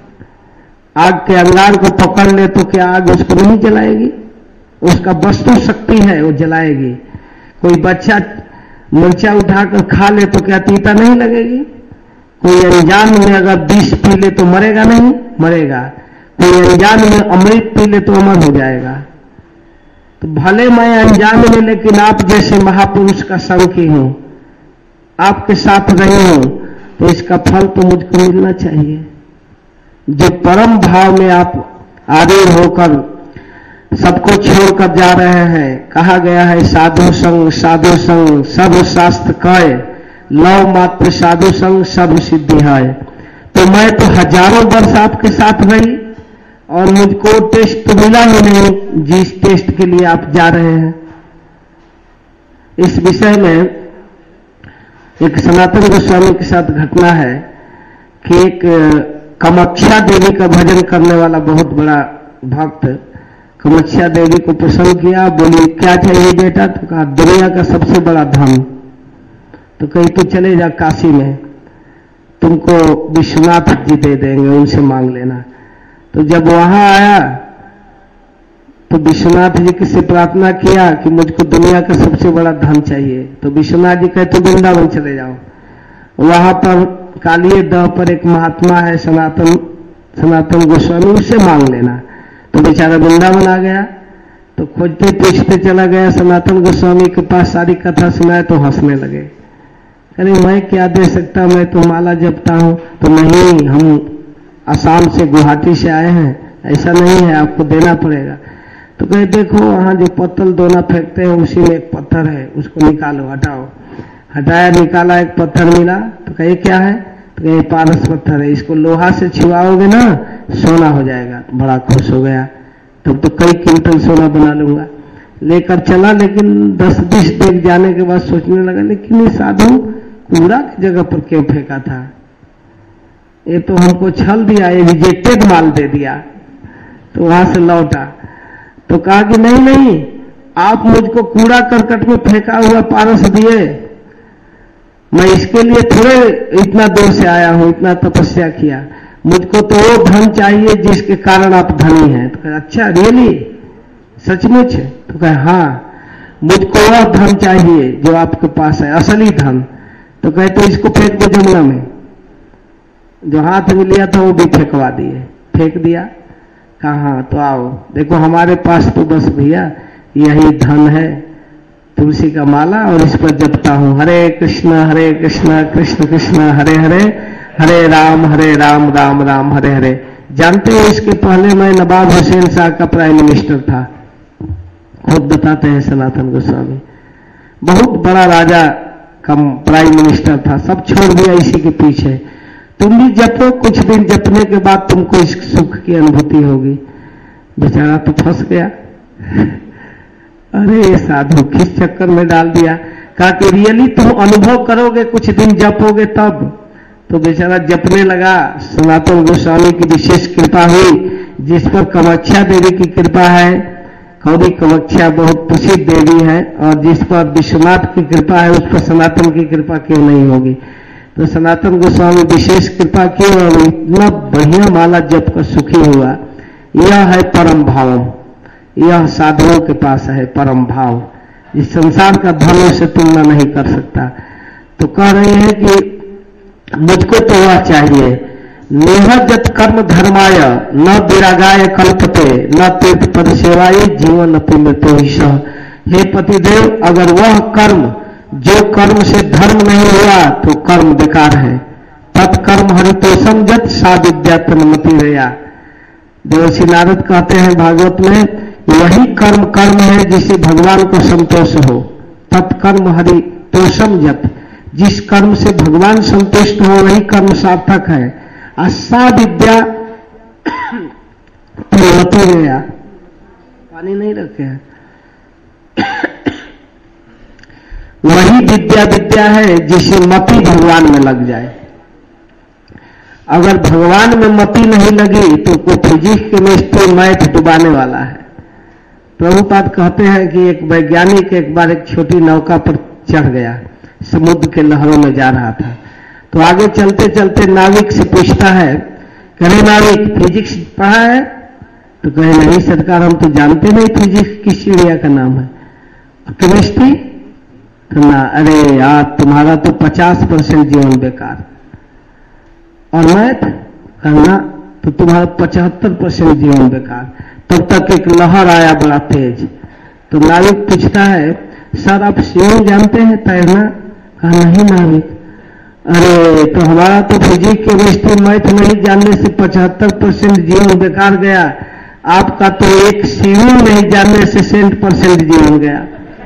आग के अंगार को पकड़ ले, तो क्या आग उसको नहीं जलाएगी? उसका वस्तु शक्ति है, वो जलाएगी। कोई बच्चा मिर्चा उठाकर खा ले तो क्या तीता नहीं लगेगी? कोई अनजान में अगर विष पी ले तो मरेगा नहीं? मरेगा। कोई अनजान में अमृत पी ले तो अमर हो जाएगा। तो भले मैं अनजान में, लेकिन आप जैसे महापुरुष का संग की हूं, आपके साथ रही हूं, तो इसका फल तो मुझको मिलना चाहिए। जो परम भाव में आप आरूढ़ होकर सबको छोड़कर जा रहे हैं, कहा गया है साधु संग सर्व शास्त्र कय, लव मात्र साधु संग सर्व सिद्धि है। तो मैं तो हजारों वर्ष आपके साथ रही और मुझको टेस्ट तो मिला ही नहीं जिस टेस्ट के लिए आप जा रहे हैं। इस विषय में एक सनातन गोस्वामी के साथ घटना है कि एक कामाख्या देवी का भजन करने वाला बहुत बड़ा भक्त कामाख्या देवी को पसंद किया। बोली क्या चाहिए बेटा? तो कहा दुनिया का सबसे बड़ा धन। तो कहीं तो चले जा काशी में, तुमको विश्वनाथ जी दे देंगे, उनसे मांग लेना। तो जब वहां आया तो विश्वनाथ जी से प्रार्थना किया कि मुझको दुनिया का सबसे बड़ा धन चाहिए। तो विश्वनाथ जी कहते वृंदावन चले जाओ, वहां पर कालिये दह पर एक महात्मा है सनातन गोस्वामी, उससे मांग लेना। तो बेचारा वृंदावन आ गया। तो खोजते पूछते चला गया सनातन गोस्वामी के पास, सारी कथा सुनाए तो हंसने लगे। अरे मैं क्या दे सकता, मैं तो माला जपता हूं। तो नहीं, हम असम से गुवाहाटी से आए हैं, ऐसा नहीं है, आपको देना पड़ेगा। तो कहे देखो वहां जो पत्तल दोना फेंकते हैं उसी में एक पत्थर है, उसको निकालो, हटाओ। हटाया, निकाला, एक पत्थर मिला। तो कहे क्या है? तो कहे पारस पत्थर है, इसको लोहा से छुआओगे ना सोना हो जाएगा। बड़ा खुश हो गया, तब तो कई क्विंटल सोना बना लूंगा। लेकर चला, लेकिन 10-20 देख जाने के बाद सोचने लगा लेकिन ये साधु कूड़ा की जगह पर क्यों फेंका था? ये तो हमको छल दिया, ये रिजेक्टेड माल दे दिया। तो वहां से लौटा तो कहा कि नहीं, आप मुझको कूड़ा करकट में फेंका हुआ पारस दिए, मैं इसके लिए थोड़े इतना दूर से आया हूं, इतना तपस्या किया। मुझको तो वो धन चाहिए जिसके कारण आप धनी हैं। तो कहा अच्छा रियली, सचमुच? तो कहा हाँ, मुझको वह धन चाहिए जो आपके पास है, असली धन। तो कहे तो इसको फेंक दो जमुना में। जो हाथ में लिया था वो भी फेंकवा दिए, फेंक दिया। कहा तो आओ देखो हमारे पास तो बस भैया यही धन है, तुलसी का माला, और इस पर जपता हूं हरे कृष्ण कृष्ण कृष्ण हरे हरे, हरे राम राम राम हरे हरे। जानते हो इसके पहले मैं नवाब हुसैन शाह का प्राइम मिनिस्टर था, खुद बताते हैं सनातन गोस्वामी। बहुत बड़ा राजा का प्राइम मिनिस्टर था, सब छोड़ दिया इसी के पीछे। तुम भी जपो, कुछ दिन जपने के बाद तुमको इस सुख की अनुभूति होगी। बेचारा तो फंस गया। अरे साधु किस चक्कर में डाल दिया। कहा कि रियली तुम अनुभव करोगे, कुछ दिन जपोगे तब। तो बेचारा जपने लगा। सनातन गोस्वामी की विशेष कृपा हुई, जिस पर कामाख्या देवी की कृपा है। गौरी कामाख्या बहुत प्रसिद्ध देवी है, और जिस पर विश्वनाथ की कृपा है उस पर सनातन की कृपा क्यों नहीं होगी। तो सनातन गोस्वामी विशेष कृपा की और इतना बढ़िया माला जप कर सुखी हुआ। यह है परम भाव, यह साधुओं के पास है परम भाव, इस संसार का धनों से तुलना नहीं कर सकता। तो कह रहे हैं कि मुझको तो वह चाहिए। नेहजत कर्म धर्माय न विरागाय कल्पते न तीर्थ पद सेवाय जीवन अपि मृत्यु ही सह। हे पतिदेव, अगर वह कर्म जो कर्म से धर्म नहीं हुआ तो कर्म बेकार है। तत्कर्म हरितोषम जत सा विद्या तन्मति रया। देवर्षि नारद कहते हैं भागवत में, वही कर्म कर्म है जिससे भगवान को संतोष हो। तत्कर्म हरितोषम जत, जिस कर्म से भगवान संतुष्ट हो वही कर्म सार्थक है। सा विद्या तन्मति रया। पानी नहीं रखे हैं। वही विद्या है जिसे मति भगवान में लग जाए। अगर भगवान में मति नहीं लगी तो कोई फिजिक्स केमिस्ट्री मैथ डुबाने वाला है। प्रभुपाद कहते हैं कि एक वैज्ञानिक एक बार एक छोटी नौका पर चढ़ गया, समुद्र के लहरों में जा रहा था। तो आगे चलते चलते नाविक से पूछता है, कहे नाविक फिजिक्स पढ़ा है? तो कहे नहीं सरकार, हम तो जानते नहीं फिजिक्स किस चिड़िया का नाम है। केमिस्ट्री? ना, अरे यार तुम्हारा तो 50% जीवन बेकार। और मैथ करना तो तुम्हारा 75% जीवन बेकार। तब तक एक लहर आया बड़ा तेज। तो नाविक पूछता है, सर आप स्विमिंग जानते हैं, तैरना? कहा नहीं नाविक। अरे तो हमारा तो फिजिक्स केमिस्ट्री मैथ नहीं जानने से 75% जीवन बेकार गया, आपका तो एक स्विमिंग नहीं जानने से 100% जीवन गया।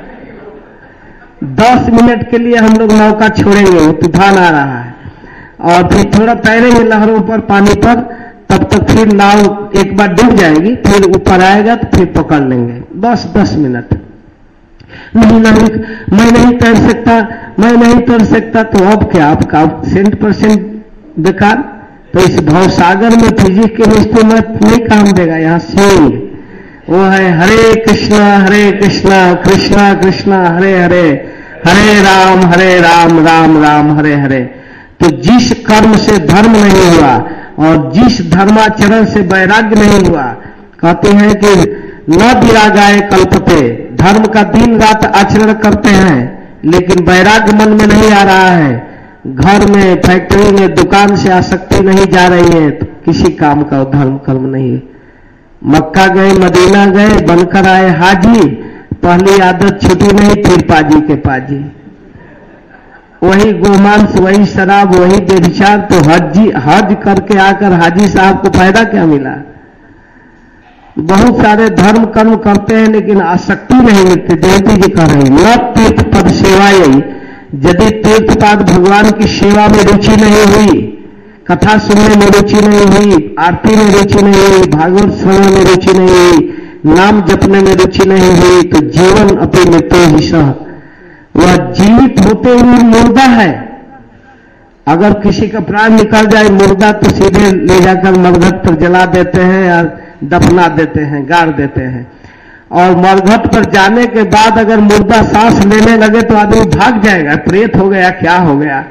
10 मिनट के लिए हम लोग नौका छोड़ेंगे, वो तूफान आ रहा है, और फिर थोड़ा तैरेंगे लहरों पर, पानी पर, तब तक फिर नाव एक बार डूब जाएगी, फिर ऊपर आएगा तो फिर पकड़ लेंगे। बस 10 मिनट। नहीं नाविक, मैं नहीं तैर सकता, मैं नहीं तैर सकता। तो अब क्या, आपका 100% बेकार। तो इस भव सागर में फिजिक्स केमिस्ट्री मैथ नहीं काम देगा। यहाँ स्विमिंग वो है हरे कृष्णा कृष्णा कृष्णा हरे हरे, हरे राम राम राम हरे हरे। तो जिस कर्म से धर्म नहीं हुआ और जिस धर्माचरण से वैराग्य नहीं हुआ, कहते हैं कि न विरागाय कल्पते, धर्म का दिन रात आचरण करते हैं लेकिन वैराग्य मन में नहीं आ रहा है। घर में, फैक्ट्री में, दुकान से आसक्ति नहीं जा रही है, तो किसी काम का धर्म कर्म नहीं है। मक्का गए, मदीना गए, बनकर आए हाजी, पहली आदत छुटी नहीं, फिर पाजी के पाजी। वही गोमांस, वही शराब, वही व्यभिचार। तो हज करके आकर हाजी साहब को फायदा क्या मिला? बहुत सारे धर्म कर्म करते हैं लेकिन आसक्ति नहीं मिलती। देवती जी कह रहे हैं, न तीर्थ पद सेवायई, यदि तीर्थपाद भगवान की सेवा में रुचि नहीं हुई, कथा सुनने में रुचि नहीं हुई, आरती में रुचि नहीं हुई, भागवत श्रवण में रुचि नहीं हुई, नाम जपने में रुचि नहीं हुई, तो जीवन अपनी मृत्यु ही सह, वह जीवित होते हुए मुर्दा है। अगर किसी का प्राण निकल जाए मुर्दा, तो सीधे ले जाकर मरघट पर जला देते हैं या दफना देते हैं, गाड़ देते हैं। और मरघट पर जाने के बाद अगर मुर्दा सांस लेने लगे तो आदमी भाग जाएगा, प्रेत हो गया, क्या हो गया।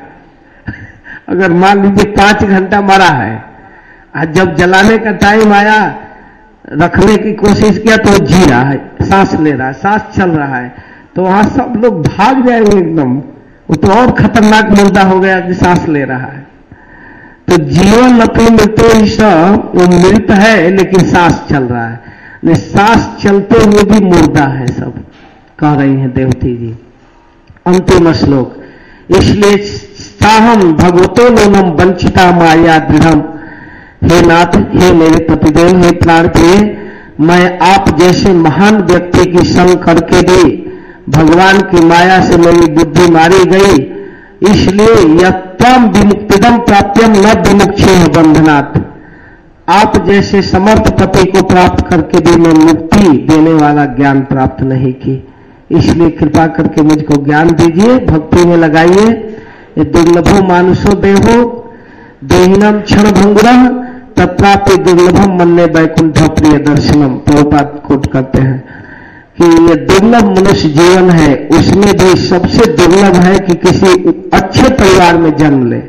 अगर मान लीजिए 5 घंटा मरा है, आज जब जलाने का टाइम आया, रखने की कोशिश किया तो जी रहा है, सांस ले रहा है, सांस चल रहा है, तो वहां सब लोग भाग जाएंगे एकदम। वो तो और खतरनाक मुर्दा हो गया कि सांस ले रहा है। तो जीवन अपनी मृत्यु वो मृत है लेकिन सांस चल रहा है, नहीं सांस चलते हुए भी मुर्दा है सब, कह रही हैं देवती जी। अंतिम श्लोक, इसलिए साहम भगवतो नूनम वंचिता माया दृढ़म। हे नाथ, हे मेरे पतिदेव, हे प्राण प्रिय, मैं आप जैसे महान व्यक्ति की संग करके भी भगवान की माया से मेरी बुद्धि मारी गई, इसलिए यत्तम विमुक्तिदम प्राप्यम न विमुक्षे बंधनात्। आप जैसे समर्थ पति को प्राप्त करके भी मैं मुक्ति देने वाला ज्ञान प्राप्त नहीं की, इसलिए कृपा करके मुझको ज्ञान दीजिए, भक्ति में लगाइए। ये दुर्लभो मानुषो देहो देहिनम क्षण भंगुरः तत्रापि दुर्लभम मन्ने वैकुंठ प्रिय दर्शनम। प्रभुपाद कोट करते हैं कि ये दुर्लभ मनुष्य जीवन है, उसमें भी सबसे दुर्लभ है कि किसी अच्छे परिवार में जन्म ले।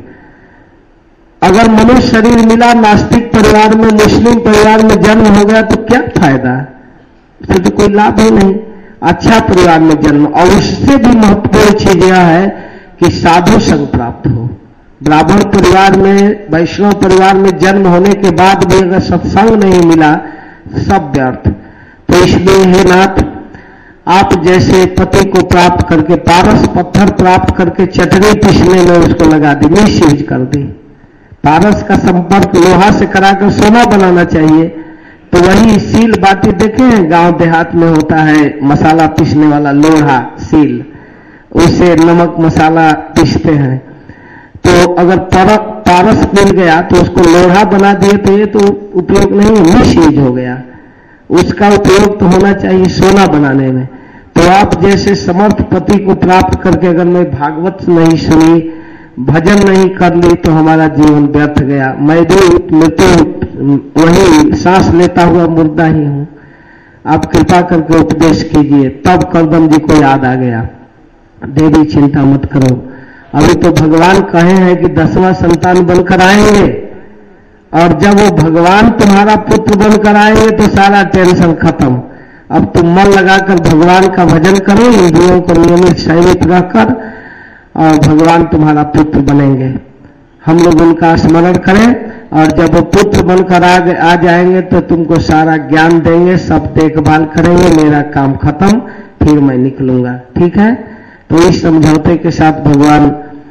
अगर मनुष्य शरीर मिला नास्तिक परिवार में, मुस्लिम परिवार में जन्म हो गया तो क्या फायदा, उससे तो कोई लाभ ही नहीं। अच्छा परिवार में जन्म, और उससे भी महत्वपूर्ण चीज यह है कि साधु संग प्राप्त हो। ब्राह्मण परिवार में, वैष्णव परिवार में जन्म होने के बाद भी अगर सत्संग नहीं मिला, सब व्यर्थ। तो इसलिए हे नाथ, आप जैसे पति को प्राप्त करके, पारस पत्थर प्राप्त करके चटनी पीसने में उसको लगा दी, मिस यूज कर दी। पारस का संपर्क लोहा से कराकर सोना बनाना चाहिए, तो वही सील बाटी देखे हैं गांव देहात में होता है, मसाला पीसने वाला लोहा सील, उसे नमक मसाला पीसते हैं। तो अगर पारस मिल गया तो उसको लोहा बना दिए तो ये तो उपयोग नहीं, मिस यूज हो गया। उसका उपयोग तो होना चाहिए सोना बनाने में। तो आप जैसे समर्थ पति को प्राप्त करके अगर मैं भागवत नहीं सुनी, भजन नहीं कर ली, तो हमारा जीवन व्यर्थ गया। मैं भी मृत्यु वही सांस लेता हुआ मुर्दा ही हूं। आप कृपा करके उपदेश कीजिए। तब करदम जी को याद आ गया, देवी चिंता मत करो, अभी तो भगवान कहे हैं कि 10वां संतान बनकर आएंगे, और जब वो भगवान तुम्हारा पुत्र बनकर आएंगे तो सारा टेंशन खत्म। अब तुम मन लगाकर भगवान का भजन करो, इंद्रियों को नियमित संयमित रखकर, और भगवान तुम्हारा पुत्र बनेंगे। हम लोग उनका स्मरण करें, और जब वो पुत्र बनकर आ जाएंगे तो तुमको सारा ज्ञान देंगे, सब देखभाल करेंगे, मेरा काम खत्म, फिर मैं निकलूंगा। ठीक है? तो इस समझौते के साथ भगवान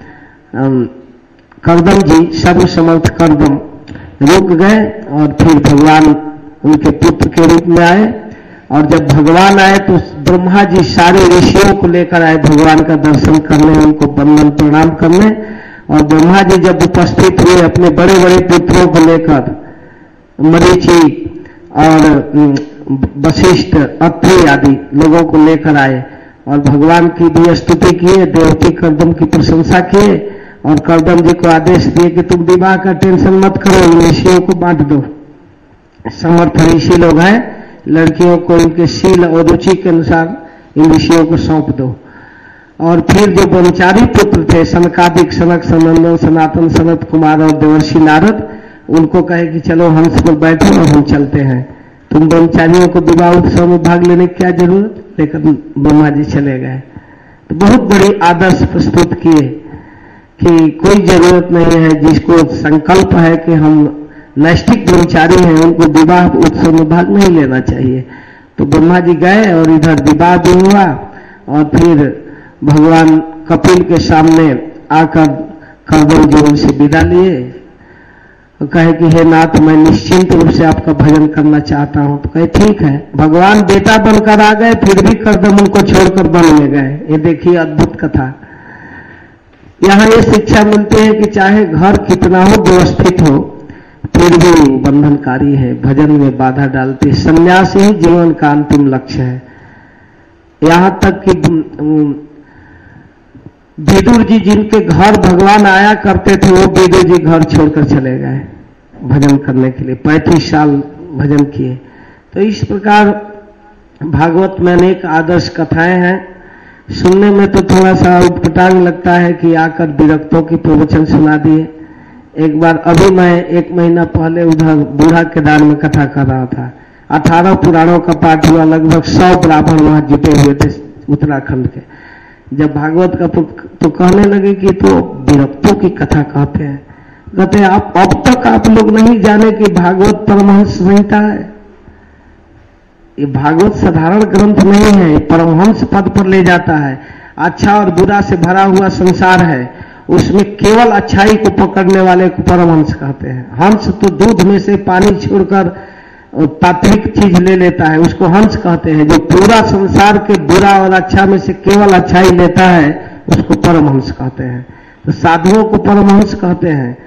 करदम जी, सर्वसमर्थ करदम, रुक गए, और फिर भगवान उनके पुत्र के रूप में आए। और जब भगवान आए तो ब्रह्मा जी सारे ऋषियों को लेकर आए भगवान का दर्शन करने, उनको वंदन प्रणाम करने। और ब्रह्मा जी जब उपस्थित हुए अपने बड़े बड़े पुत्रों को लेकर, मरीचि और वशिष्ठ, अत्रि आदि लोगों को लेकर आए, और भगवान की भी स्तुति किए, देवकी करदम की प्रशंसा किए, और करदम जी को आदेश दिए कि तुम विवाह का टेंशन मत करो, इन ऋषियों को बांट दो। समर्थ ऋषि लोग हैं, लड़कियों को इनके शील और रुचि के अनुसार इन ऋषियों को सौंप दो। और फिर जो ब्रह्मचारी पुत्र थे, सनकादिक, सनक, सनंदन, सनातन, सनत कुमार और देवर्षि नारद, उनको कहे कि चलो हंस पर बैठो और हम चलते हैं, तुम ब्रह्मचारियों को विवाह उत्सव में भाग लेने की क्या जरूरत, लेकर ब्रह्मा जी चले गए। तो बहुत बड़ी आदर्श प्रस्तुत किए कि कोई जरूरत नहीं है, जिसको संकल्प है कि हम नैष्ठिक ब्रह्मचारी हैं, उनको विवाह उत्सव में भाग नहीं लेना चाहिए। तो ब्रह्मा जी गए और इधर विवाह भी हुआ, और फिर भगवान कपिल के सामने आकर करदम जी उनसे विदा लिए, और कहे कि हे नाथ, मैं निश्चिंत रूप से आपका भजन करना चाहता हूं। तो कहे ठीक है। भगवान बेटा बनकर आ गए, फिर भी करदम उनको छोड़कर वन में गए। ये देखिए अद्भुत कथा। यहां ये शिक्षा मिलती है कि चाहे घर कितना हो व्यवस्थित हो, फिर भी बंधनकारी है, भजन में बाधा डालती है। संन्यास ही जीवन का अंतिम लक्ष्य है। यहां तक कि विदुर जी, जिनके घर भगवान आया करते थे, वो विदुर जी घर छोड़कर चले गए भजन करने के लिए, 35 साल भजन किए। तो इस प्रकार भागवत में अनेक आदर्श कथाएं हैं। सुनने में तो थोड़ा सा उटपटांग लगता है कि आकर विरक्तों की प्रवचन सुना दिए। एक बार अभी मैं 1 महीना पहले उधर बूढ़ा केदार में कथा कर रहा था, 18 पुराणों का पाठ हुआ, लगभग 100 ब्राह्मण वहां जुटे हुए थे उत्तराखंड के। जब भागवत का तो कहने लगे कि तो विरक्तों की कथा कहते हैं। कहते आप अब तक आप लोग नहीं जाने कि भागवत परमहंस संहिता है। ये भागवत साधारण ग्रंथ नहीं है, परमहंस पद पर ले जाता है। अच्छा और बुरा से भरा हुआ संसार है, उसमें केवल अच्छाई को पकड़ने वाले को परमहंस कहते हैं। हंस तो दूध में से पानी छोड़कर तात्विक चीज ले लेता है, उसको हंस कहते हैं। जो पूरा संसार के बुरा और अच्छा में से केवल अच्छाई लेता है, उसको परमहंस कहते हैं। तो साधुओं को परमहंस कहते हैं।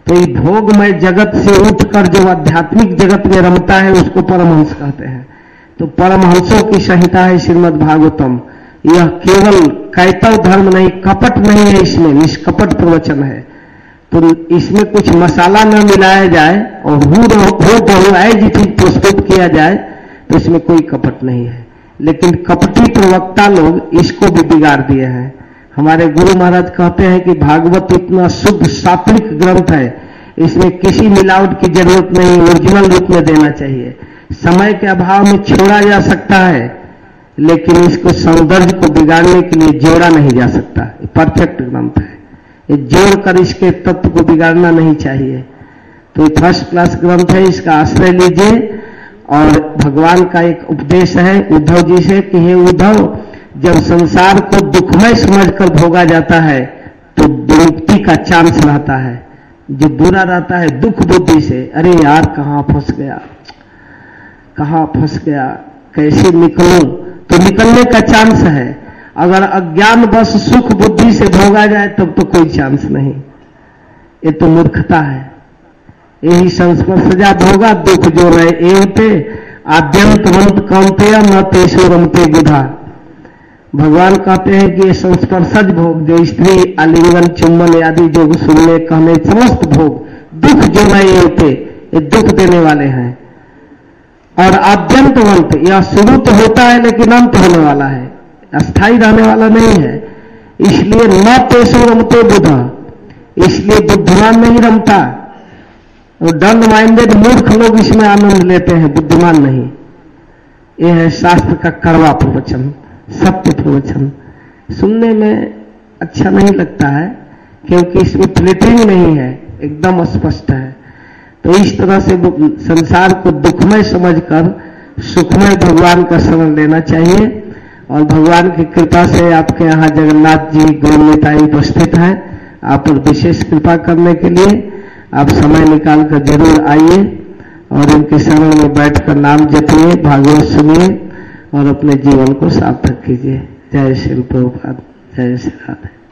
तो ये भोगमय जगत से उठकर जो आध्यात्मिक जगत में रमता है उसको परमहंस कहते हैं। तो परमहंसों की संहिता है श्रीमद् भागवतम। यह केवल कैतव धर्म नहीं, कपट नहीं है, इसमें निष्कपट प्रवचन है। तो इसमें कुछ मसाला न मिलाया जाए और हो ऐज चीज प्रस्तुत किया जाए तो इसमें कोई कपट नहीं है। लेकिन कपटी प्रवक्ता लोग इसको भी बिगाड़ दिए हैं। हमारे गुरु महाराज कहते हैं कि भागवत इतना शुद्ध सात्विक ग्रंथ है, इसमें किसी मिलावट की जरूरत नहीं, ओरिजिनल रूप में देना चाहिए। समय के अभाव में छोड़ा जा सकता है, लेकिन इसको सौंदर्य को बिगाड़ने के लिए जोड़ा नहीं जा सकता। ये परफेक्ट ग्रंथ है, ये जोड़कर इसके तत्व को बिगाड़ना नहीं चाहिए। तो ये फर्स्ट क्लास ग्रंथ है, इसका आश्रय लीजिए। और भगवान का एक उपदेश है उद्धव जी से कि हे उद्धव, जब संसार को दुखमय समझकर भोगा जाता है तो मुक्ति का चांस रहता है। जो बुरा रहता है दुख बुद्धि से, अरे यार कहां फंस गया, कहां फंस गया, कैसे निकलूं, तो निकलने का चांस है। अगर अज्ञान बस सुख बुद्धि से भोगा जाए तब तो कोई चांस नहीं, ये तो मूर्खता है। यही संस्पर्शजा भोगा दुख जो रहे एवते आद्यंतवंत कौंतेय न तेषु रमते बुधा। भगवान कहते हैं कि ये संस्पर्शज भोग, जो स्त्री आलिंगन चुंबन आदि जो सुनने कहने समस्त भोग दुख जो रहे होते, ये दुख देने वाले हैं। और आद्यंतवंत, यह शुरू तो होता है लेकिन अंत होने वाला है, अस्थाई रहने वाला नहीं है। इसलिए न तेषु रमते बुधा, इसलिए बुद्धिमान नहीं रमता। और डन माइंडेड मूर्ख लोग इसमें आनंद लेते हैं, बुद्धिमान नहीं। यह है शास्त्र का कड़वा प्रवचन, सत्य प्रवचन। सुनने में अच्छा नहीं लगता है क्योंकि इसमें फ्लिटरिंग नहीं है, एकदम स्पष्ट है। तो इस तरह से संसार को दुखमय समझकर सुखमय भगवान का शरण लेना चाहिए। और भगवान की कृपा से आपके यहाँ जगन्नाथ जी गौरवताई उपस्थित हैं, आप पर विशेष कृपा करने के लिए आप समय निकालकर जरूर आइए और इनके शरण में बैठकर नाम जपिए, भागवत सुनिए और अपने जीवन को सार्थक कीजिए। जय श्री प्रभुपाद, जय श्री राधे।